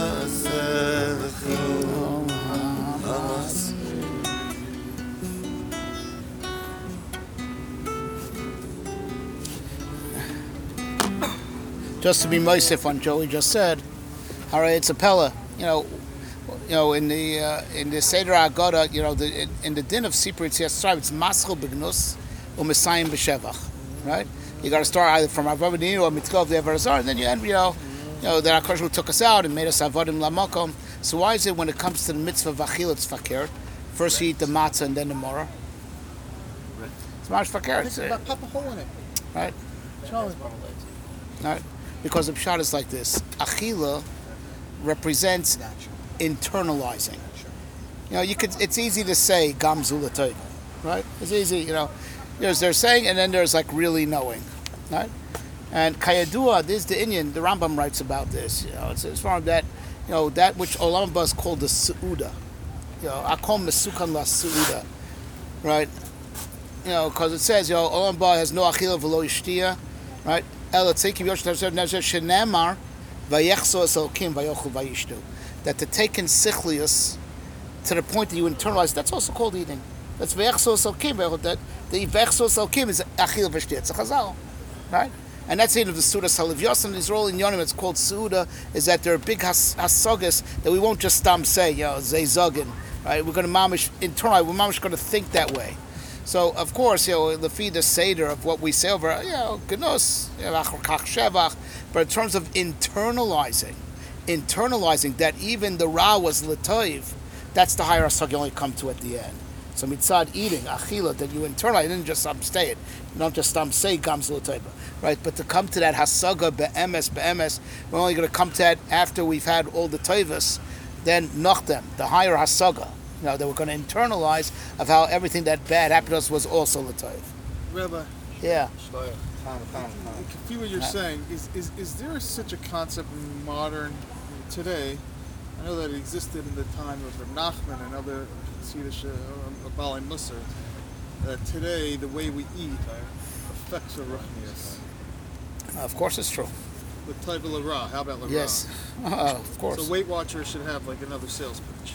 Just to be moisef on Joey just said, all right, it's a pella. You know, you know, in the uh, in the Seder Haggadah, you know, the, in, in the din of Sipur Yitzias Mitzrayim, it's maschil b'gnus u'mesayim b'shevach, right? You got to start either from Avram Avinu or Mitzvah the Avarazar, and then you end, you know, you know, that HaKadosh Baruch Hu took us out and made us avodim lamakom. So why is it when it comes to the mitzvah v'achil it's fakir? First you eat the matzah and then the maror. It's mamish fakir. It's, uh, Pop a hole in it. right, Charlie. right. Because the pshat is like this: achila represents internalizing. You know, you could. It's easy to say gam zulatayv, right? It's easy. You know, there's they're saying, and then there's like really knowing, right? And kayadua, this is the Indian. The Rambam writes about this. You know, it's as far as that, you know, that which Olam Haba is called the seuda. You know, akom mesukan la seuda, right? You know, because it says, you know, Olam Haba has no achila v'lo yishtia, right? That to take in sichlius to the point that you internalize, that's also called eating. That's v'yechsos alkim. That the v'yechsos alkim is achil v'shtia. It's a chazal, right? And that's the end of the Suda Saliviyos and Israel in Yonim. It's called Suda. Is that there are big has- hasagas that we won't just stam say, you know, zayzagin, right? We're going to mamish internalize. We're mamish going to think that way. So, of course, you know, the feed the Seder of what we say over, you know, Genos, Shevach, but in terms of internalizing, internalizing that even the Ra was L'toiv, that's the higher asag you only come to at the end. So, mitzad eating, achila, that you internalize, you didn't just um, say it, you don't just um, say Gams L'toiv, right? But to come to that hasaga, be'emes, be'emes, we're only going to come to that after we've had all the toivas, then nachtem, the higher hasaga. You know, that we're going to internalize of how everything that bad happened to us was also l'toiv. Rabbi, Yeah. I can feel what you're saying. Is, is is there such a concept in modern today? I know that it existed in the time of Reb Nachman and other Chassidish uh, Balei Musar. That today the way we eat affects our ruchnius. Of course, it's true. The type of Lara. How about Lara? Yes, uh, of course. So Weight Watchers should have like another sales pitch.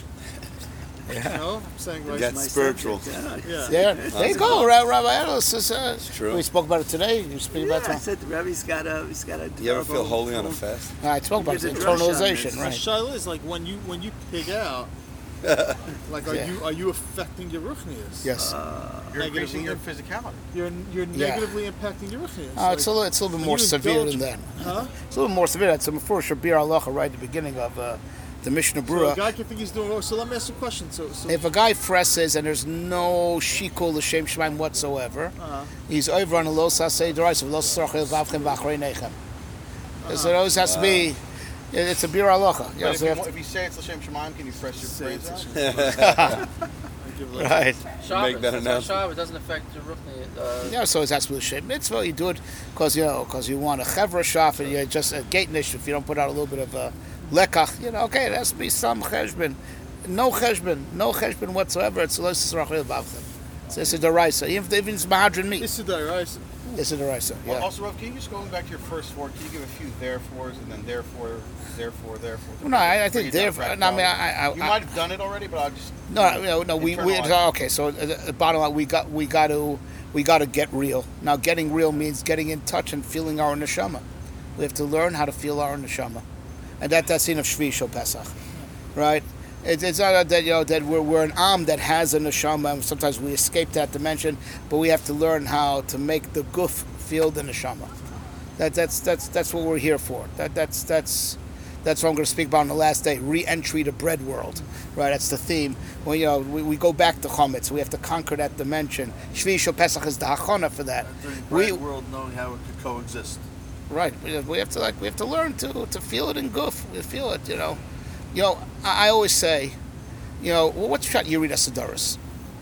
Yeah. You know, I'm saying right. Get spiritual. Yeah. Yeah. There, there you go, Rabbi Rabbi Ellis. Is, uh, It's true. We spoke about it today. You speak Yeah, about I it. said the Rebbe's got a, he's got a. You ever feel holy on a fast? I spoke about it. There's a drush on Internalization, this. The right? shaila is like when you when you pig out, like are Yeah. you are you affecting your ruchnius? Yes. You're Negatively increasing your imp- physicality. You're you're Yeah. negatively impacting your ruchnius. Uh, it's a little, it's a little bit more you severe indulge- than that. Huh? It's a little more severe. It's a before Shabir Halacha right at the beginning of uh, the Mishnah So a Berurah. guy can think he's doing. Oh, so let me ask you a question. So, so If a guy fresses and there's no shikul l'shem shemaim whatsoever, uh, he's over on a lo sasei d'oraisa, lo sarchel vavchem v'achrei nechem. So it always has to be. It's a bir halacha. You know, But if so you, you have wa- to- if you say it's L'Shem Shemaim, can you press your say brains it's out? I give like- Right. Shabbos. Make that It's announcement. on Shabbos. It doesn't affect the Ruchni. Uh, Yeah, so it has to be l'shem mitzvah. You do it because you know because you want a chevra shaf and you just a gate nish. If you don't put out a little bit of a lekach, you know, okay, it has to be some cheshbon. No cheshbon, no cheshbon whatsoever. It's lo sarchel vavchem. So this is the raisa. Even if even if it's mahadran meat, This is the right. this is the raisa. Well, Yeah. also, Rav, can you just going back to your first four? Can you give a few therefores and then therefore, therefore, therefore? Well, no, I, I think Bring it down therefore. back No, I mean, down. I, I, You I, might have done it already, but I'll just. No, no, no. We, we internalize. okay. So uh, the bottom line, we got we got to we got to get real. Now, getting real means getting in touch and feeling our neshama. We have to learn how to feel our neshama, and that that's in of Shvi Shel Pesach, right? It's, it's not that you know that we're we're an am that has a neshama, and sometimes we escape that dimension. But we have to learn how to make the guf feel the neshama. That that's that's that's what we're here for. That that's that's. That's what I'm going to speak about on the last day, re-entry to bread world, right? That's the theme. Well, you know, we, we go back to Chometz. We have to conquer that dimension. Shvi Shel Pesach is the hachana for that. We, We, world knowing how it could coexist. right. We, we have to like we have to learn to to feel it in guf. We feel it, you know. You know, I, I always say, you know, well, what's shot Yerida Sedaris?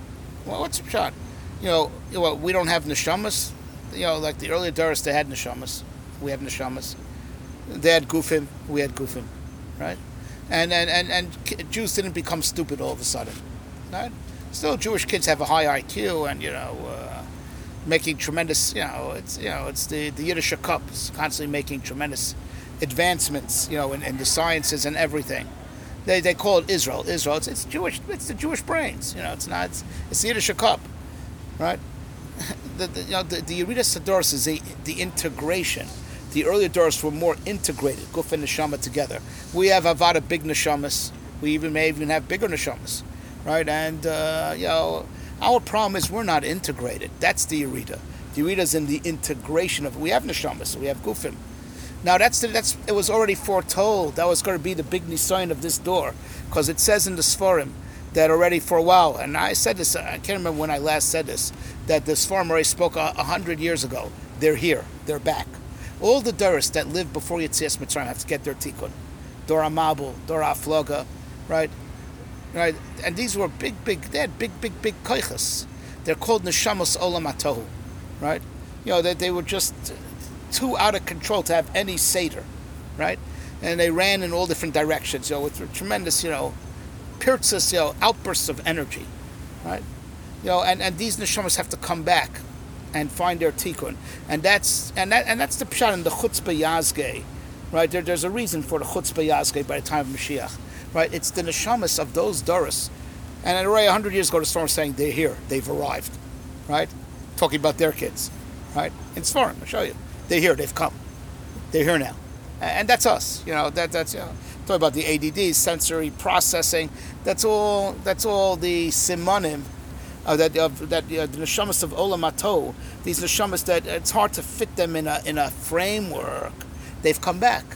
Well, what's the shot? You know, you know, we don't have neshamas. You know, like the earlier Doris, they had neshamas. We have neshamas. They had gufim. We had gufim, right? And and, and and ki- Jews didn't become stupid all of a sudden, right? Still, Jewish kids have a high I Q, and you know, uh, making tremendous. You know, it's you know, it's the the Yiddish cup is constantly making tremendous advancements. You know, in, in the sciences and everything. They they call it Israel. Israel. It's, it's Jewish. It's the Jewish brains. You know, it's not. It's, it's the Yiddish cup, right? The, the you know the the Yerida Sadoros is the the integration. The earlier Doros were more integrated, Guf and Neshama together. We have Avada big Neshamas. We even may even have bigger Neshamas, right? And uh, you know, our problem is we're not integrated. That's the Yerida. The Yerida is in the integration of. We have Neshamas. We have Gufim. Now that's the, that's it was already foretold that was going to be the big nisayon of this door, because it says in the Sfarim that already for a while, and I said this, I can't remember when I last said this, that the Sfarim already spoke a, a hundred years ago. They're here. They're back. All the Doros that lived before Yetzias Mitzrayim have to get their tikkun. Dora Mabul, Dora Afloga, right? Right? And these were big, big, they had big, big, big koiches. They're called Neshamos Olam Atohu, right? You know, they, they were just too out of control to have any Seder, right? And they ran in all different directions, you know, with tremendous, you know, pirtzas, you know, outbursts of energy, right? You know, and, and these Neshamas have to come back and find their tikkun, and that's and that and that's the pshat in the chutzpah yazgei, right? There, there's a reason for the chutzpah yazgei by the time of Mashiach, right? It's the neshamas of those doros, and already a hundred years ago, the Sfarim saying they're here, they've arrived, right? Talking about their kids, right? In Sfarim, I'll show you, they're here, they've come, they're here now, and that's us, you know. That that's you know, talk about the A D D, sensory processing. That's all. That's all the simonim. Uh, that of that uh, the neshamas of Olam Ato, these neshamas that it's hard to fit them in a in a framework. They've come back,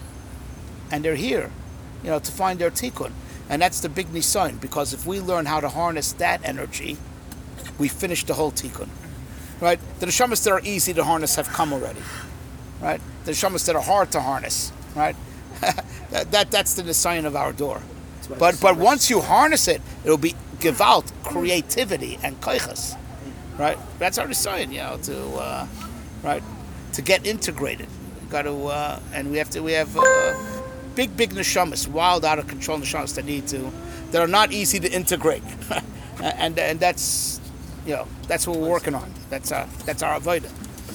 and they're here, you know, to find their tikkun, and that's the big nisayon. Because if we learn how to harness that energy, we finish the whole tikkun, right? The neshamas that are easy to harness have come already, right? The neshamas that are hard to harness, right? that, that that's the nisayon of our door. But but once you harness it, it'll be gewalt, creativity, and koiches, right? That's our nisayon, you know, to uh, right to get integrated. We got to, uh, and we have to. We have uh, big, big neshamas, wild, out of control neshamas that need to, that are not easy to integrate, and and that's, you know, that's what we're working on. That's our that's our avodah,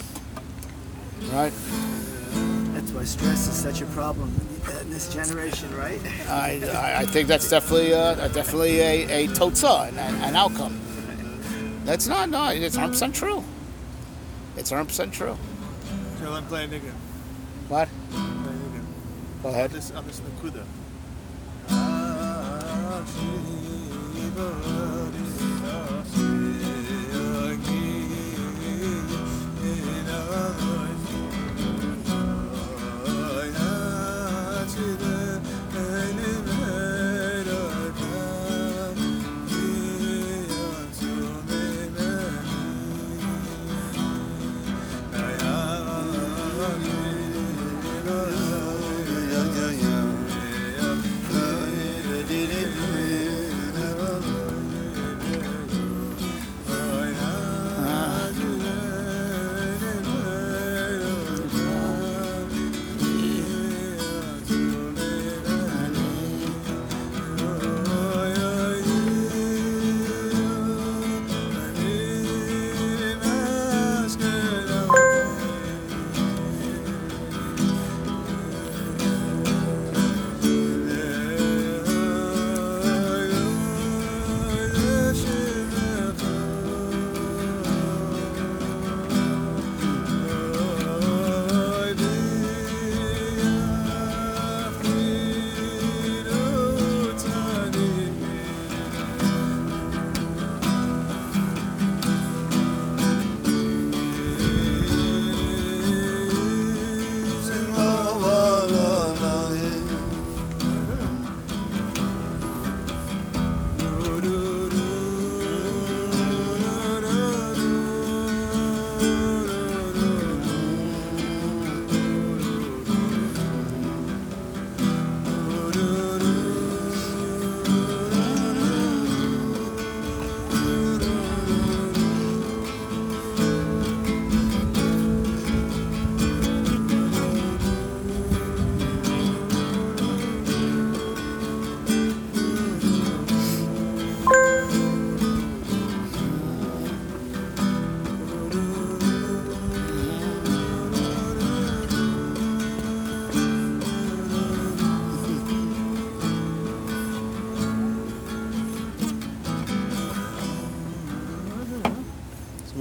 right? That's why stress is such a problem in this generation, right? I, I, I think that's definitely uh, definitely a, a totza, an, an outcome. That's not, no, it's one hundred percent true. It's one hundred percent true. So I'm playing again. What? Playing again. Go ahead. On this, on this Nakuda.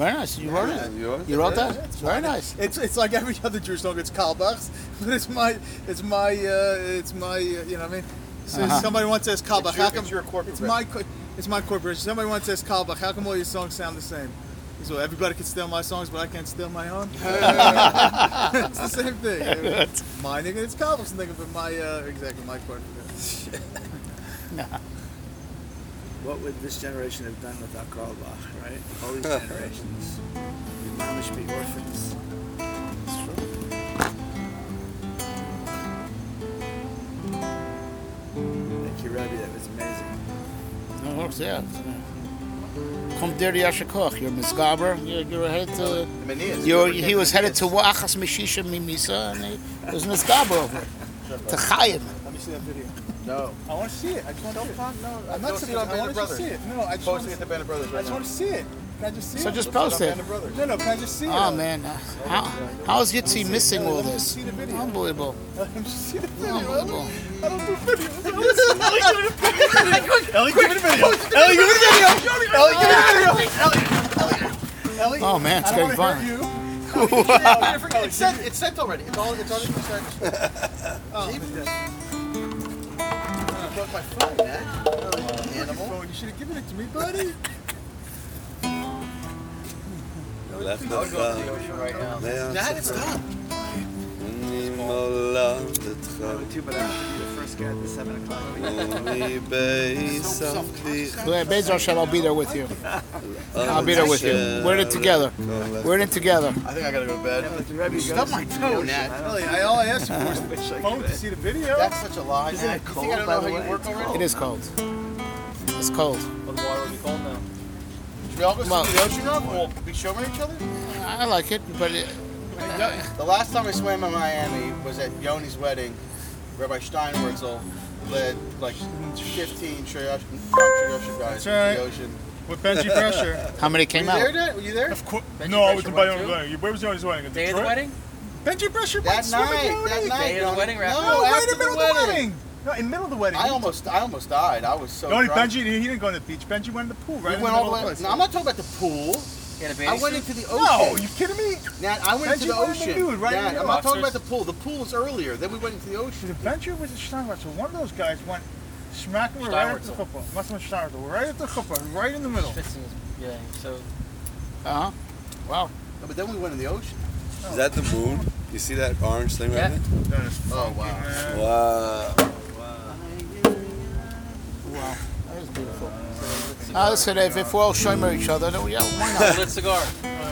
Very nice. You wrote it. You wrote You wrote that. It's very nice. It's it's like every other Jewish song. It's Kalbach's, but it's my it's my uh, it's my uh, you know what I mean. So Uh-huh. somebody once says Kalbach. It's your- How come it's your corporate It's my co- it's my corporation. Somebody once says Kalbach. How come all your songs sound the same? He said, well, everybody can steal my songs, but I can't steal my own. It's the same thing. My nigga, it's Kalbach's nigga, but my uh, exactly my corporation. What would this generation have done without Karl Bach, right? All these generations. You'd mamish be orphans. Thank you, Rebbe. That was amazing. No, it works, yeah. Come there, Yashikoch. You're Misgaber. You're, you're headed to. You're, he was headed to Wachas Mishisha Mimisa, and he was Misgaber over it. To Chaim. Let me see that video. No. I want to see it. I just want to see it. No, I'm go not see see it on I Band want of to Brothers. see it. No, I just want Posting to at the Band of Brothers I right just now. want to see it. Can I just see So it? just Let's post put it it. on Band of Brothers. No, no, can I just see it? Oh man, how how's Yitzi missing all Let me this? see the video. Unbelievable. Let me just see the video. Unbelievable. I don't do videos. Ellie, give me the video. Ellie, give me the video. Ellie, give me the video. Ellie, Oh man, it's I don't getting wanna fun. hurt you. Oh, it's sent. It's sent already. It's all. It's already sent. Oh, I broke my phone, man. Animal. phone. You should have given it to me, buddy. Left I would go to us the ocean right now. Dad, it's done. אני מולדתך, Too, but I have to be the first guy at the seven o'clock. אני ביסמתיך. Well, Bezos shall I'll be there with you. I'll be there with you. We're in it together. We're in it together. I think I gotta go to bed. But the Rebbe goes Stub my to the toe, ocean. Nat. I don't- Ellie, I, all I asked you for was I wish the I phone could. to see the video. That's such a lie. Isn't Nat. it You cold, think I don't by know the how way? you work It's already? cold. It is cold. It's cold. Well, the water would be cold now. Should we all go Well- swim in the ocean now? We'll be showing each other? I like it, but it, The last time I swam in Miami was at Yoni's wedding. Rabbi Steinwurzel led like fifteen Shayoshin guys That's into right. the ocean. With Benji Pressure. how many Were came you there, out? Dad? Were you there? Of course. Benji No, I was Pressure in went Bayonne's too? wedding. Where was Yoni's wedding? In Day of the Detroit? wedding? Benji Pressure That went swimming night, Yoni. that night. Day of the Yoni. wedding, No, right? No, right after in the middle of the wedding. No, in the middle of the wedding. I almost, I almost died. I was so Yoni, drunk. Benji, he didn't go in the beach. Benji went in the pool, right? We in went the all the middle way. of No, I'm not talking about the pool. He had a I bathing went suit? into the ocean. No, you kidding me? Nat, I went into Benji the went in the ocean. nude, right in Nat, the I'm not talking about boxers. the pool. The pool was earlier. Then we went into the The ocean. adventure was a Steinwurzel. So one of those guys went smacking me right at the Steinwurzel. chuppah. Must have been Steinwurzel. Right at the chuppah, right in the middle. Fixing his- Yeah, so Uh huh. Wow. No, but then we went in the ocean. Is that the moon? You see that orange thing right Yeah. there? That is Oh, wow. man. Wow. Wow. That is beautiful. Uh, listen, if, if we're all showing each other, then yeah, why not? lit cigar.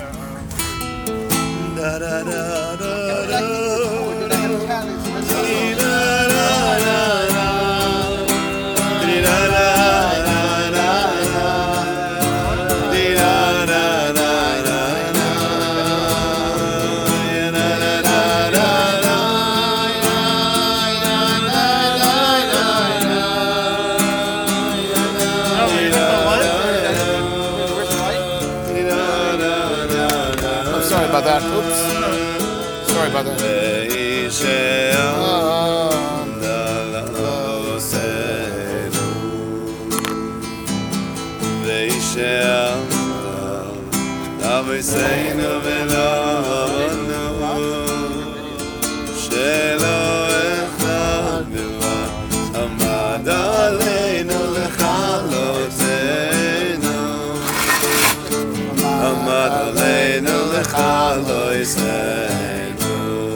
Da, da, da, da, We're da. gonna have a challenge. Dee, da, da, da, da. Dee, da, da, da, da, da. Dee, da, da, da, da, da. Yeah, da, da, da, da, da. I'm sorry about that. Oops. Sorry about that. עמד עלינו לך לא יסנו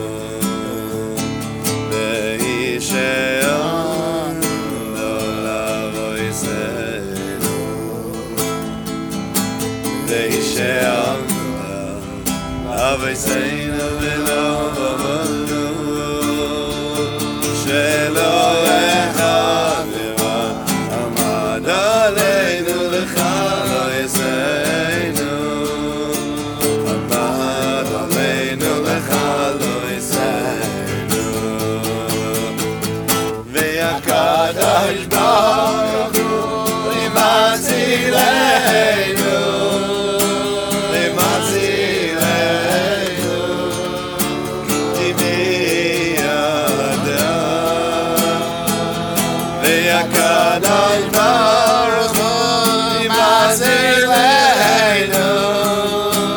באיש העם לא לבוא יסנו באיש העם לבוא יסנו ולא בבנו שלא אחד לבד עמד עלינו לך לא יסנו הקדוש ברוך הוא למצילנו למצילנו בידה והקדוש ברוך הוא למצילנו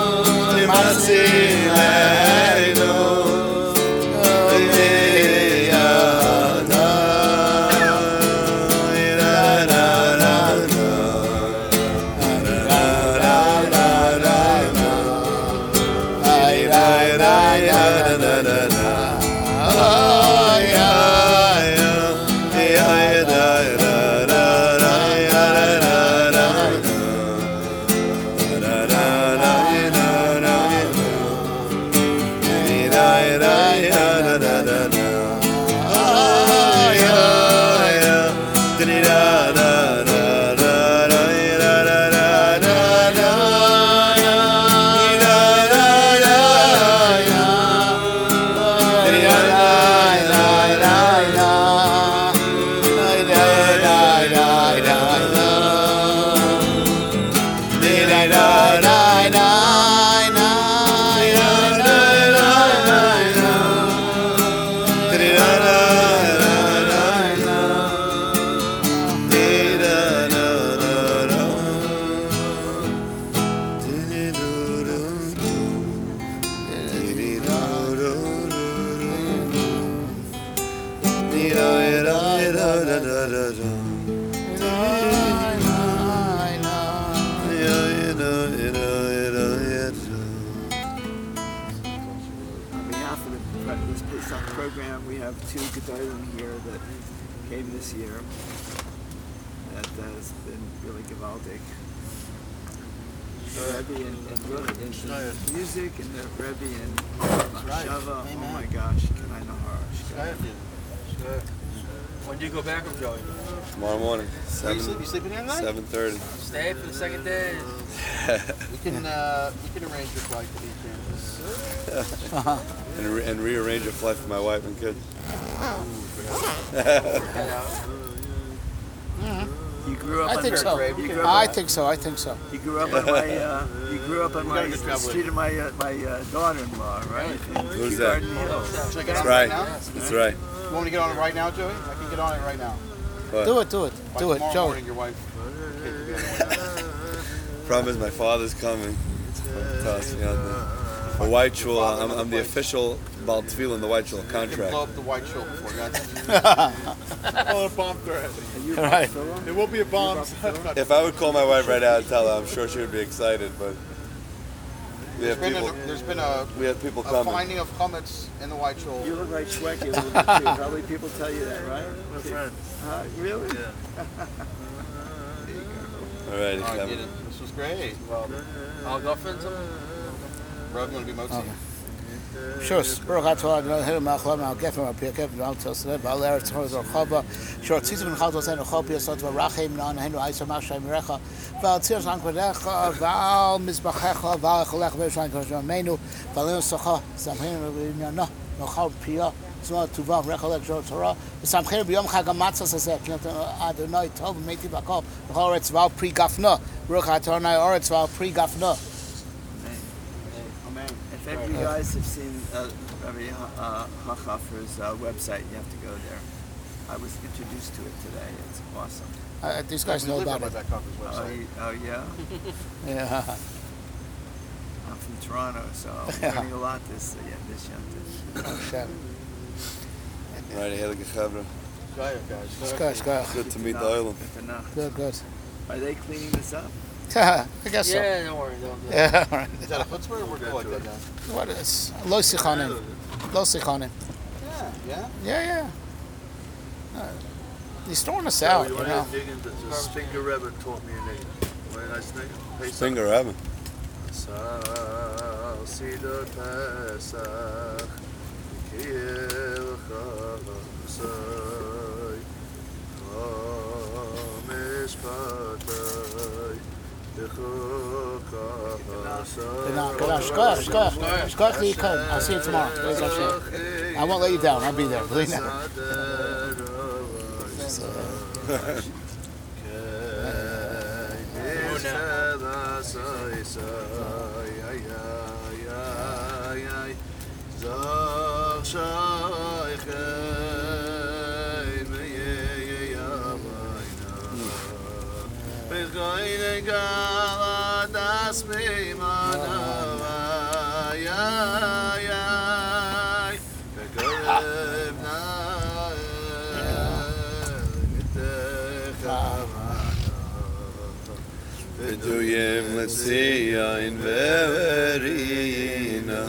On behalf of the, this Pesach program, we have two Gedolim here that came this year. That has been really gewaltig. The Rebbe in, in, in, in music and the Rebbe in Machshava. Oh my gosh, can I know her? When do you go back with Joey? Tomorrow morning, You seven sleep, you sleeping here tonight? seven thirty. Stay for the second day. We can uh, we can arrange your flight to be Kansas. and, re- and rearrange a flight for my wife and kids. You grew up I on think her- so. You grew up I on, think so. I think so. you grew up on my. Uh, you grew up on You my gotta get the travel street of my uh, my uh, daughter-in-law, right? Who's Kew that? Garden Hills. Should I get That's on right. it now? That's right. You want me to get on it right now, Joey? I can get on it right now. But Do it. Do it. By Do it, tomorrow Joey. morning, your wife. kids will be on the way. problem is my father's coming. To us, you know, the, the white shul. I'm, I'm the official Baal Tefillah in the white shul You can contract. blow up the white shul before God. Oh, a bomb threat. Right. It will be a bomb. If I would call my wife right now and tell her, I'm sure she would be excited. But we There's have been, people. a, there's been a, We have people a coming. finding of comets in the white shul. You look like Shweki a little bit too. Probably people tell you that, right? My friend. Uh, really? Yeah. All right, Oh, I did it. This was great. Well, I'll go for some. Rob, you want to be motzi? Sure. Baruch atah Adonai Eloheinu melech haolam al-gefen al-pirkei v'al tosef v'al eretz ha'or z'orchava shor tzitzu v'nchal tosenu chol piyasot v'rachem na'anahenu aisar ma'ashay mirecha v'al tzir z'an kvadecha v'al mizbachecha v'al echolech v'yishayin k'rashemenu v'al enu socha zamchenu v'yinyana v'chal piyah z'ma tuva v'recholek shor Torah v'samchenu b'yom chag hamatzos hazeh ki Adonai tov v'meiti b'kol v'chol eretz v'al pri gafna Baruch atah Adonai eretz v'al pri gafna. Amen. If ever you guys have seen uh, Rabbi uh, Hachafer's uh, website, you have to go there. I was introduced to it today. It's awesome. Uh, these guys We know live about on it. that conference Oh, website. you, oh yeah? Yeah. I'm from Toronto, so I'm learning a lot this uh, yeah, this Yom Tov. Shem. Right, hey, look at Chavra. Shkaya, guys. Shkoyach, shkoyach. Good to meet the island. Good, good. Are they cleaning this up? I guess so. Yeah, don't worry. Don't, don't. Yeah, all right. Is that a chutzpah or we're cool like that now? What is Lo Sichonim? Lo Sichonim. Yeah, yeah. Yeah, yeah. Uh, he's throwing us out, you you want know. to dig into the Stinger Rebbe taught me a name. What a nice name. Pesach. Finger Rabin. Sal Sidor Pesach Kiel Chavasai Mishpatai B'chukah Good night, good night. Shkoyach, shkoyach. Shkoyach li yikayim. I'll see you tomorrow. Be'ez Hashem. I won't let you down. I'll be there. Believe me. Viduyim l'tziya in verina.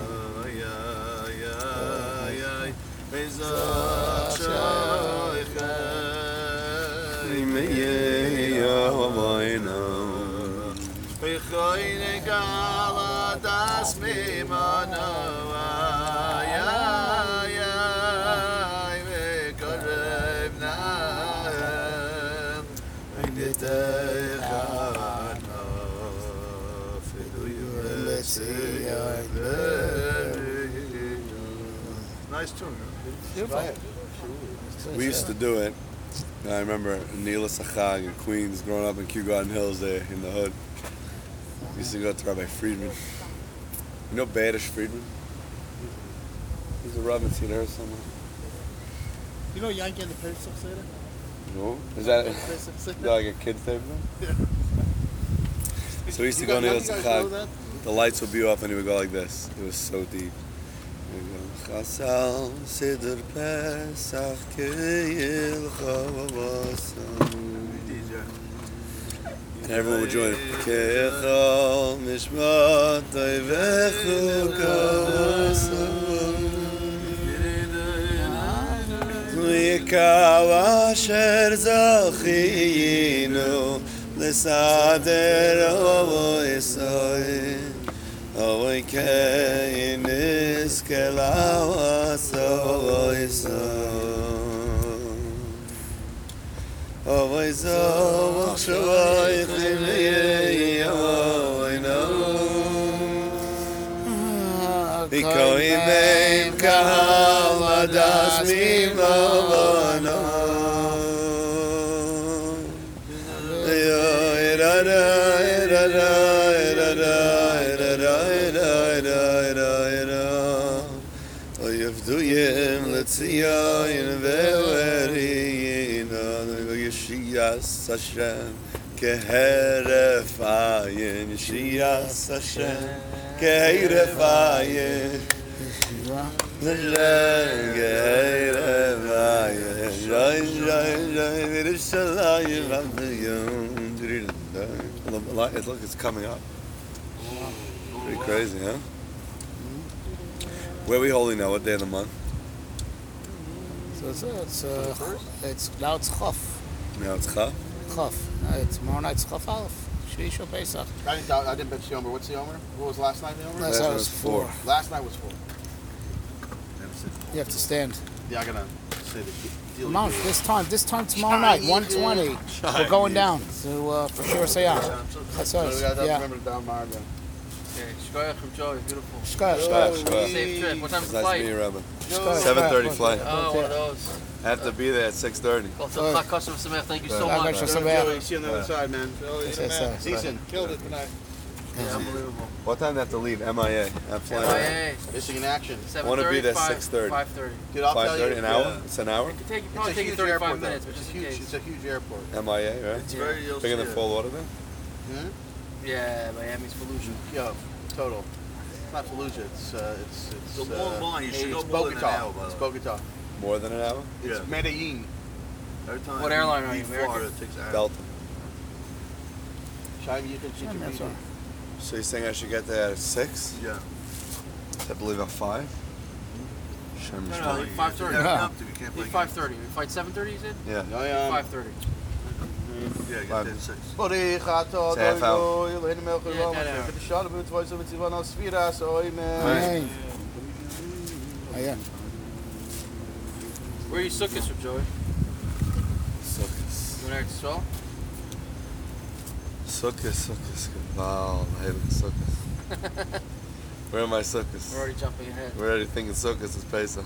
Nice tune. We used to do it. I remember Neela Sachag in Queens, growing up in Kew Garden Hills there in the hood. We used to go to Rabbi Friedman. You know Badish Friedman? He's a Rav in there somewhere. You know Yankee and the Pesach Seder? No? Is that, is Pesach Seder? that like a kid's favorite? Yeah. So we used to You go guys- Neela you guys know Sachag. that? The lights would be off and he would go like this. It was so deep. He would go, Chasal Siddur Pesach Keil Chavasam. And everyone would join. Kechal Mishmat Toivechu Kavasam. Yikav Asher Zachinu L'sader Ovo Yisrael. Oy keinis kelawas oy so oy so shoy khimei oy no bikoy meim kahal adas mim no yo ira ira ira Yevduyim letzion ve'eriyina Yeshiyas Hashem keheref ayin Yeshiyas Hashem keheref ayin Hashem keheref ayin Jai Jai Jai Yerushalayim Avduyim Look, it's coming up. Pretty crazy, huh? Where are we holding now? What day of the month? So it's uh, it's uh, it's now it's Chaf. Now it's Chaf. Chaf. Uh, it's tomorrow night's Chaf Aleph. Shvish or Pesach. I didn't, I didn't bet the Omer. What's the Omer? What was last night the Omer? Last night was four. Last night was four. You have to stand. Yeah, I'm gonna say the deal. Come on, this time, this time tomorrow night, one twenty. We're going down to uh, for sure Sayah. That's So we us. gotta Yeah. remember to down Marvin. Okay, shkoyach from Joey, beautiful. Shkoyach, Shkoyach, shkoyach. shkoyach. Safe trip. What time's the Nice to flight? meet you, Rabbi. Shkoyach, seven thirty shkoyach. flight. Oh, one of those. I have to be there at six thirty. Well, so Chag Kosher Sameach, thank you so Chag much. Kosher Joey, Sameach. see you on the other side, man. Yes, yes, yes. Decent. Killed it tonight. Yeah, unbelievable. What time do I have to leave? M I A. I'm flying. M I A, Missing in action. seven Wanna be thirty, there five- six thirty. five thirty. Dude, I'll five tell you. thirty, an hour? It's an hour? It could take you, It's probably a take you huge thirty-five airport, minutes, though. but It's just a in huge. case. It's a huge airport. M I A, right? It's very- you'll Bigger see than it. Fort Lauderdale? Hmm? Yeah, Miami's Fallujah. Yo, total. It's not Fallujah. It's uh, it's it's. It's a long uh, line. You should it's go more than an Bogota. hour, by It's the Bogota. More than an hour? It's Yeah. Medellin. Every time What airline are leave you, American? Florida, it takes hours. Delta. Shiny, you think she Yeah, could that's be? all right. So you're saying I should get there at six? Yeah. I believe at five? Shem No, no, Yishmael. leave five thirty. You Yeah. have to. You can't play Leave five thirty. Fight seven thirty, you said? Yeah. No, yeah. Five thirty. games. Yeah, get Five. there at six. Borich ato It's a half hour. doyo yelene melch Yeah, yom that hour. for the shot of it was so it's even on sfira so I man. Amen. Amen. Where are you sukkahs from, Joey? Sukkot. You want to swell? Sukkot, Sukkot, Gaval. I hate the Sukkot. Where are my Sukkot? We're already jumping ahead. We're already thinking Sukkot is Pesach.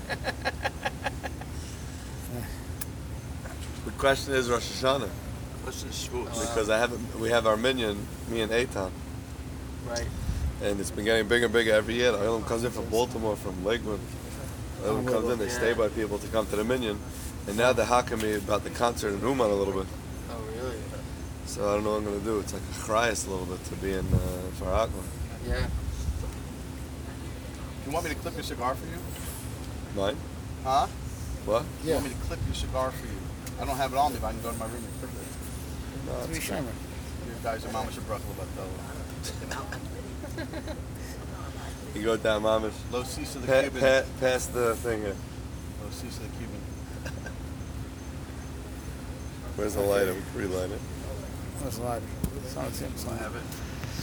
The question is Rosh Hashanah. Listen to schools. Because I haven't, we have our minion, me and Eitan. Right. And it's been getting bigger and bigger every year. Oilam comes in from Baltimore, from Lakewood. Oilam comes in, they stay by people to come to the minion. And now they're hacking me about the concert in Uman a little bit. Oh, really? So I don't know what I'm going to do. It's like a chrys a little bit to be in uh, for Akma. Yeah. You want me to clip your cigar for you? Mine? Huh? What? You Yeah. want me to clip your cigar for you? I don't have it on me, but I can go to my room and clip it. No, Three it's Shemer. You guys are mama should about that. You go down, Mamish. Low Cisa the Pa- Cuban. pa- pass the thing here. Low Cisa the Cuban. Where's the lighter? We can relight it. That's a lot. It's not a simple I have it.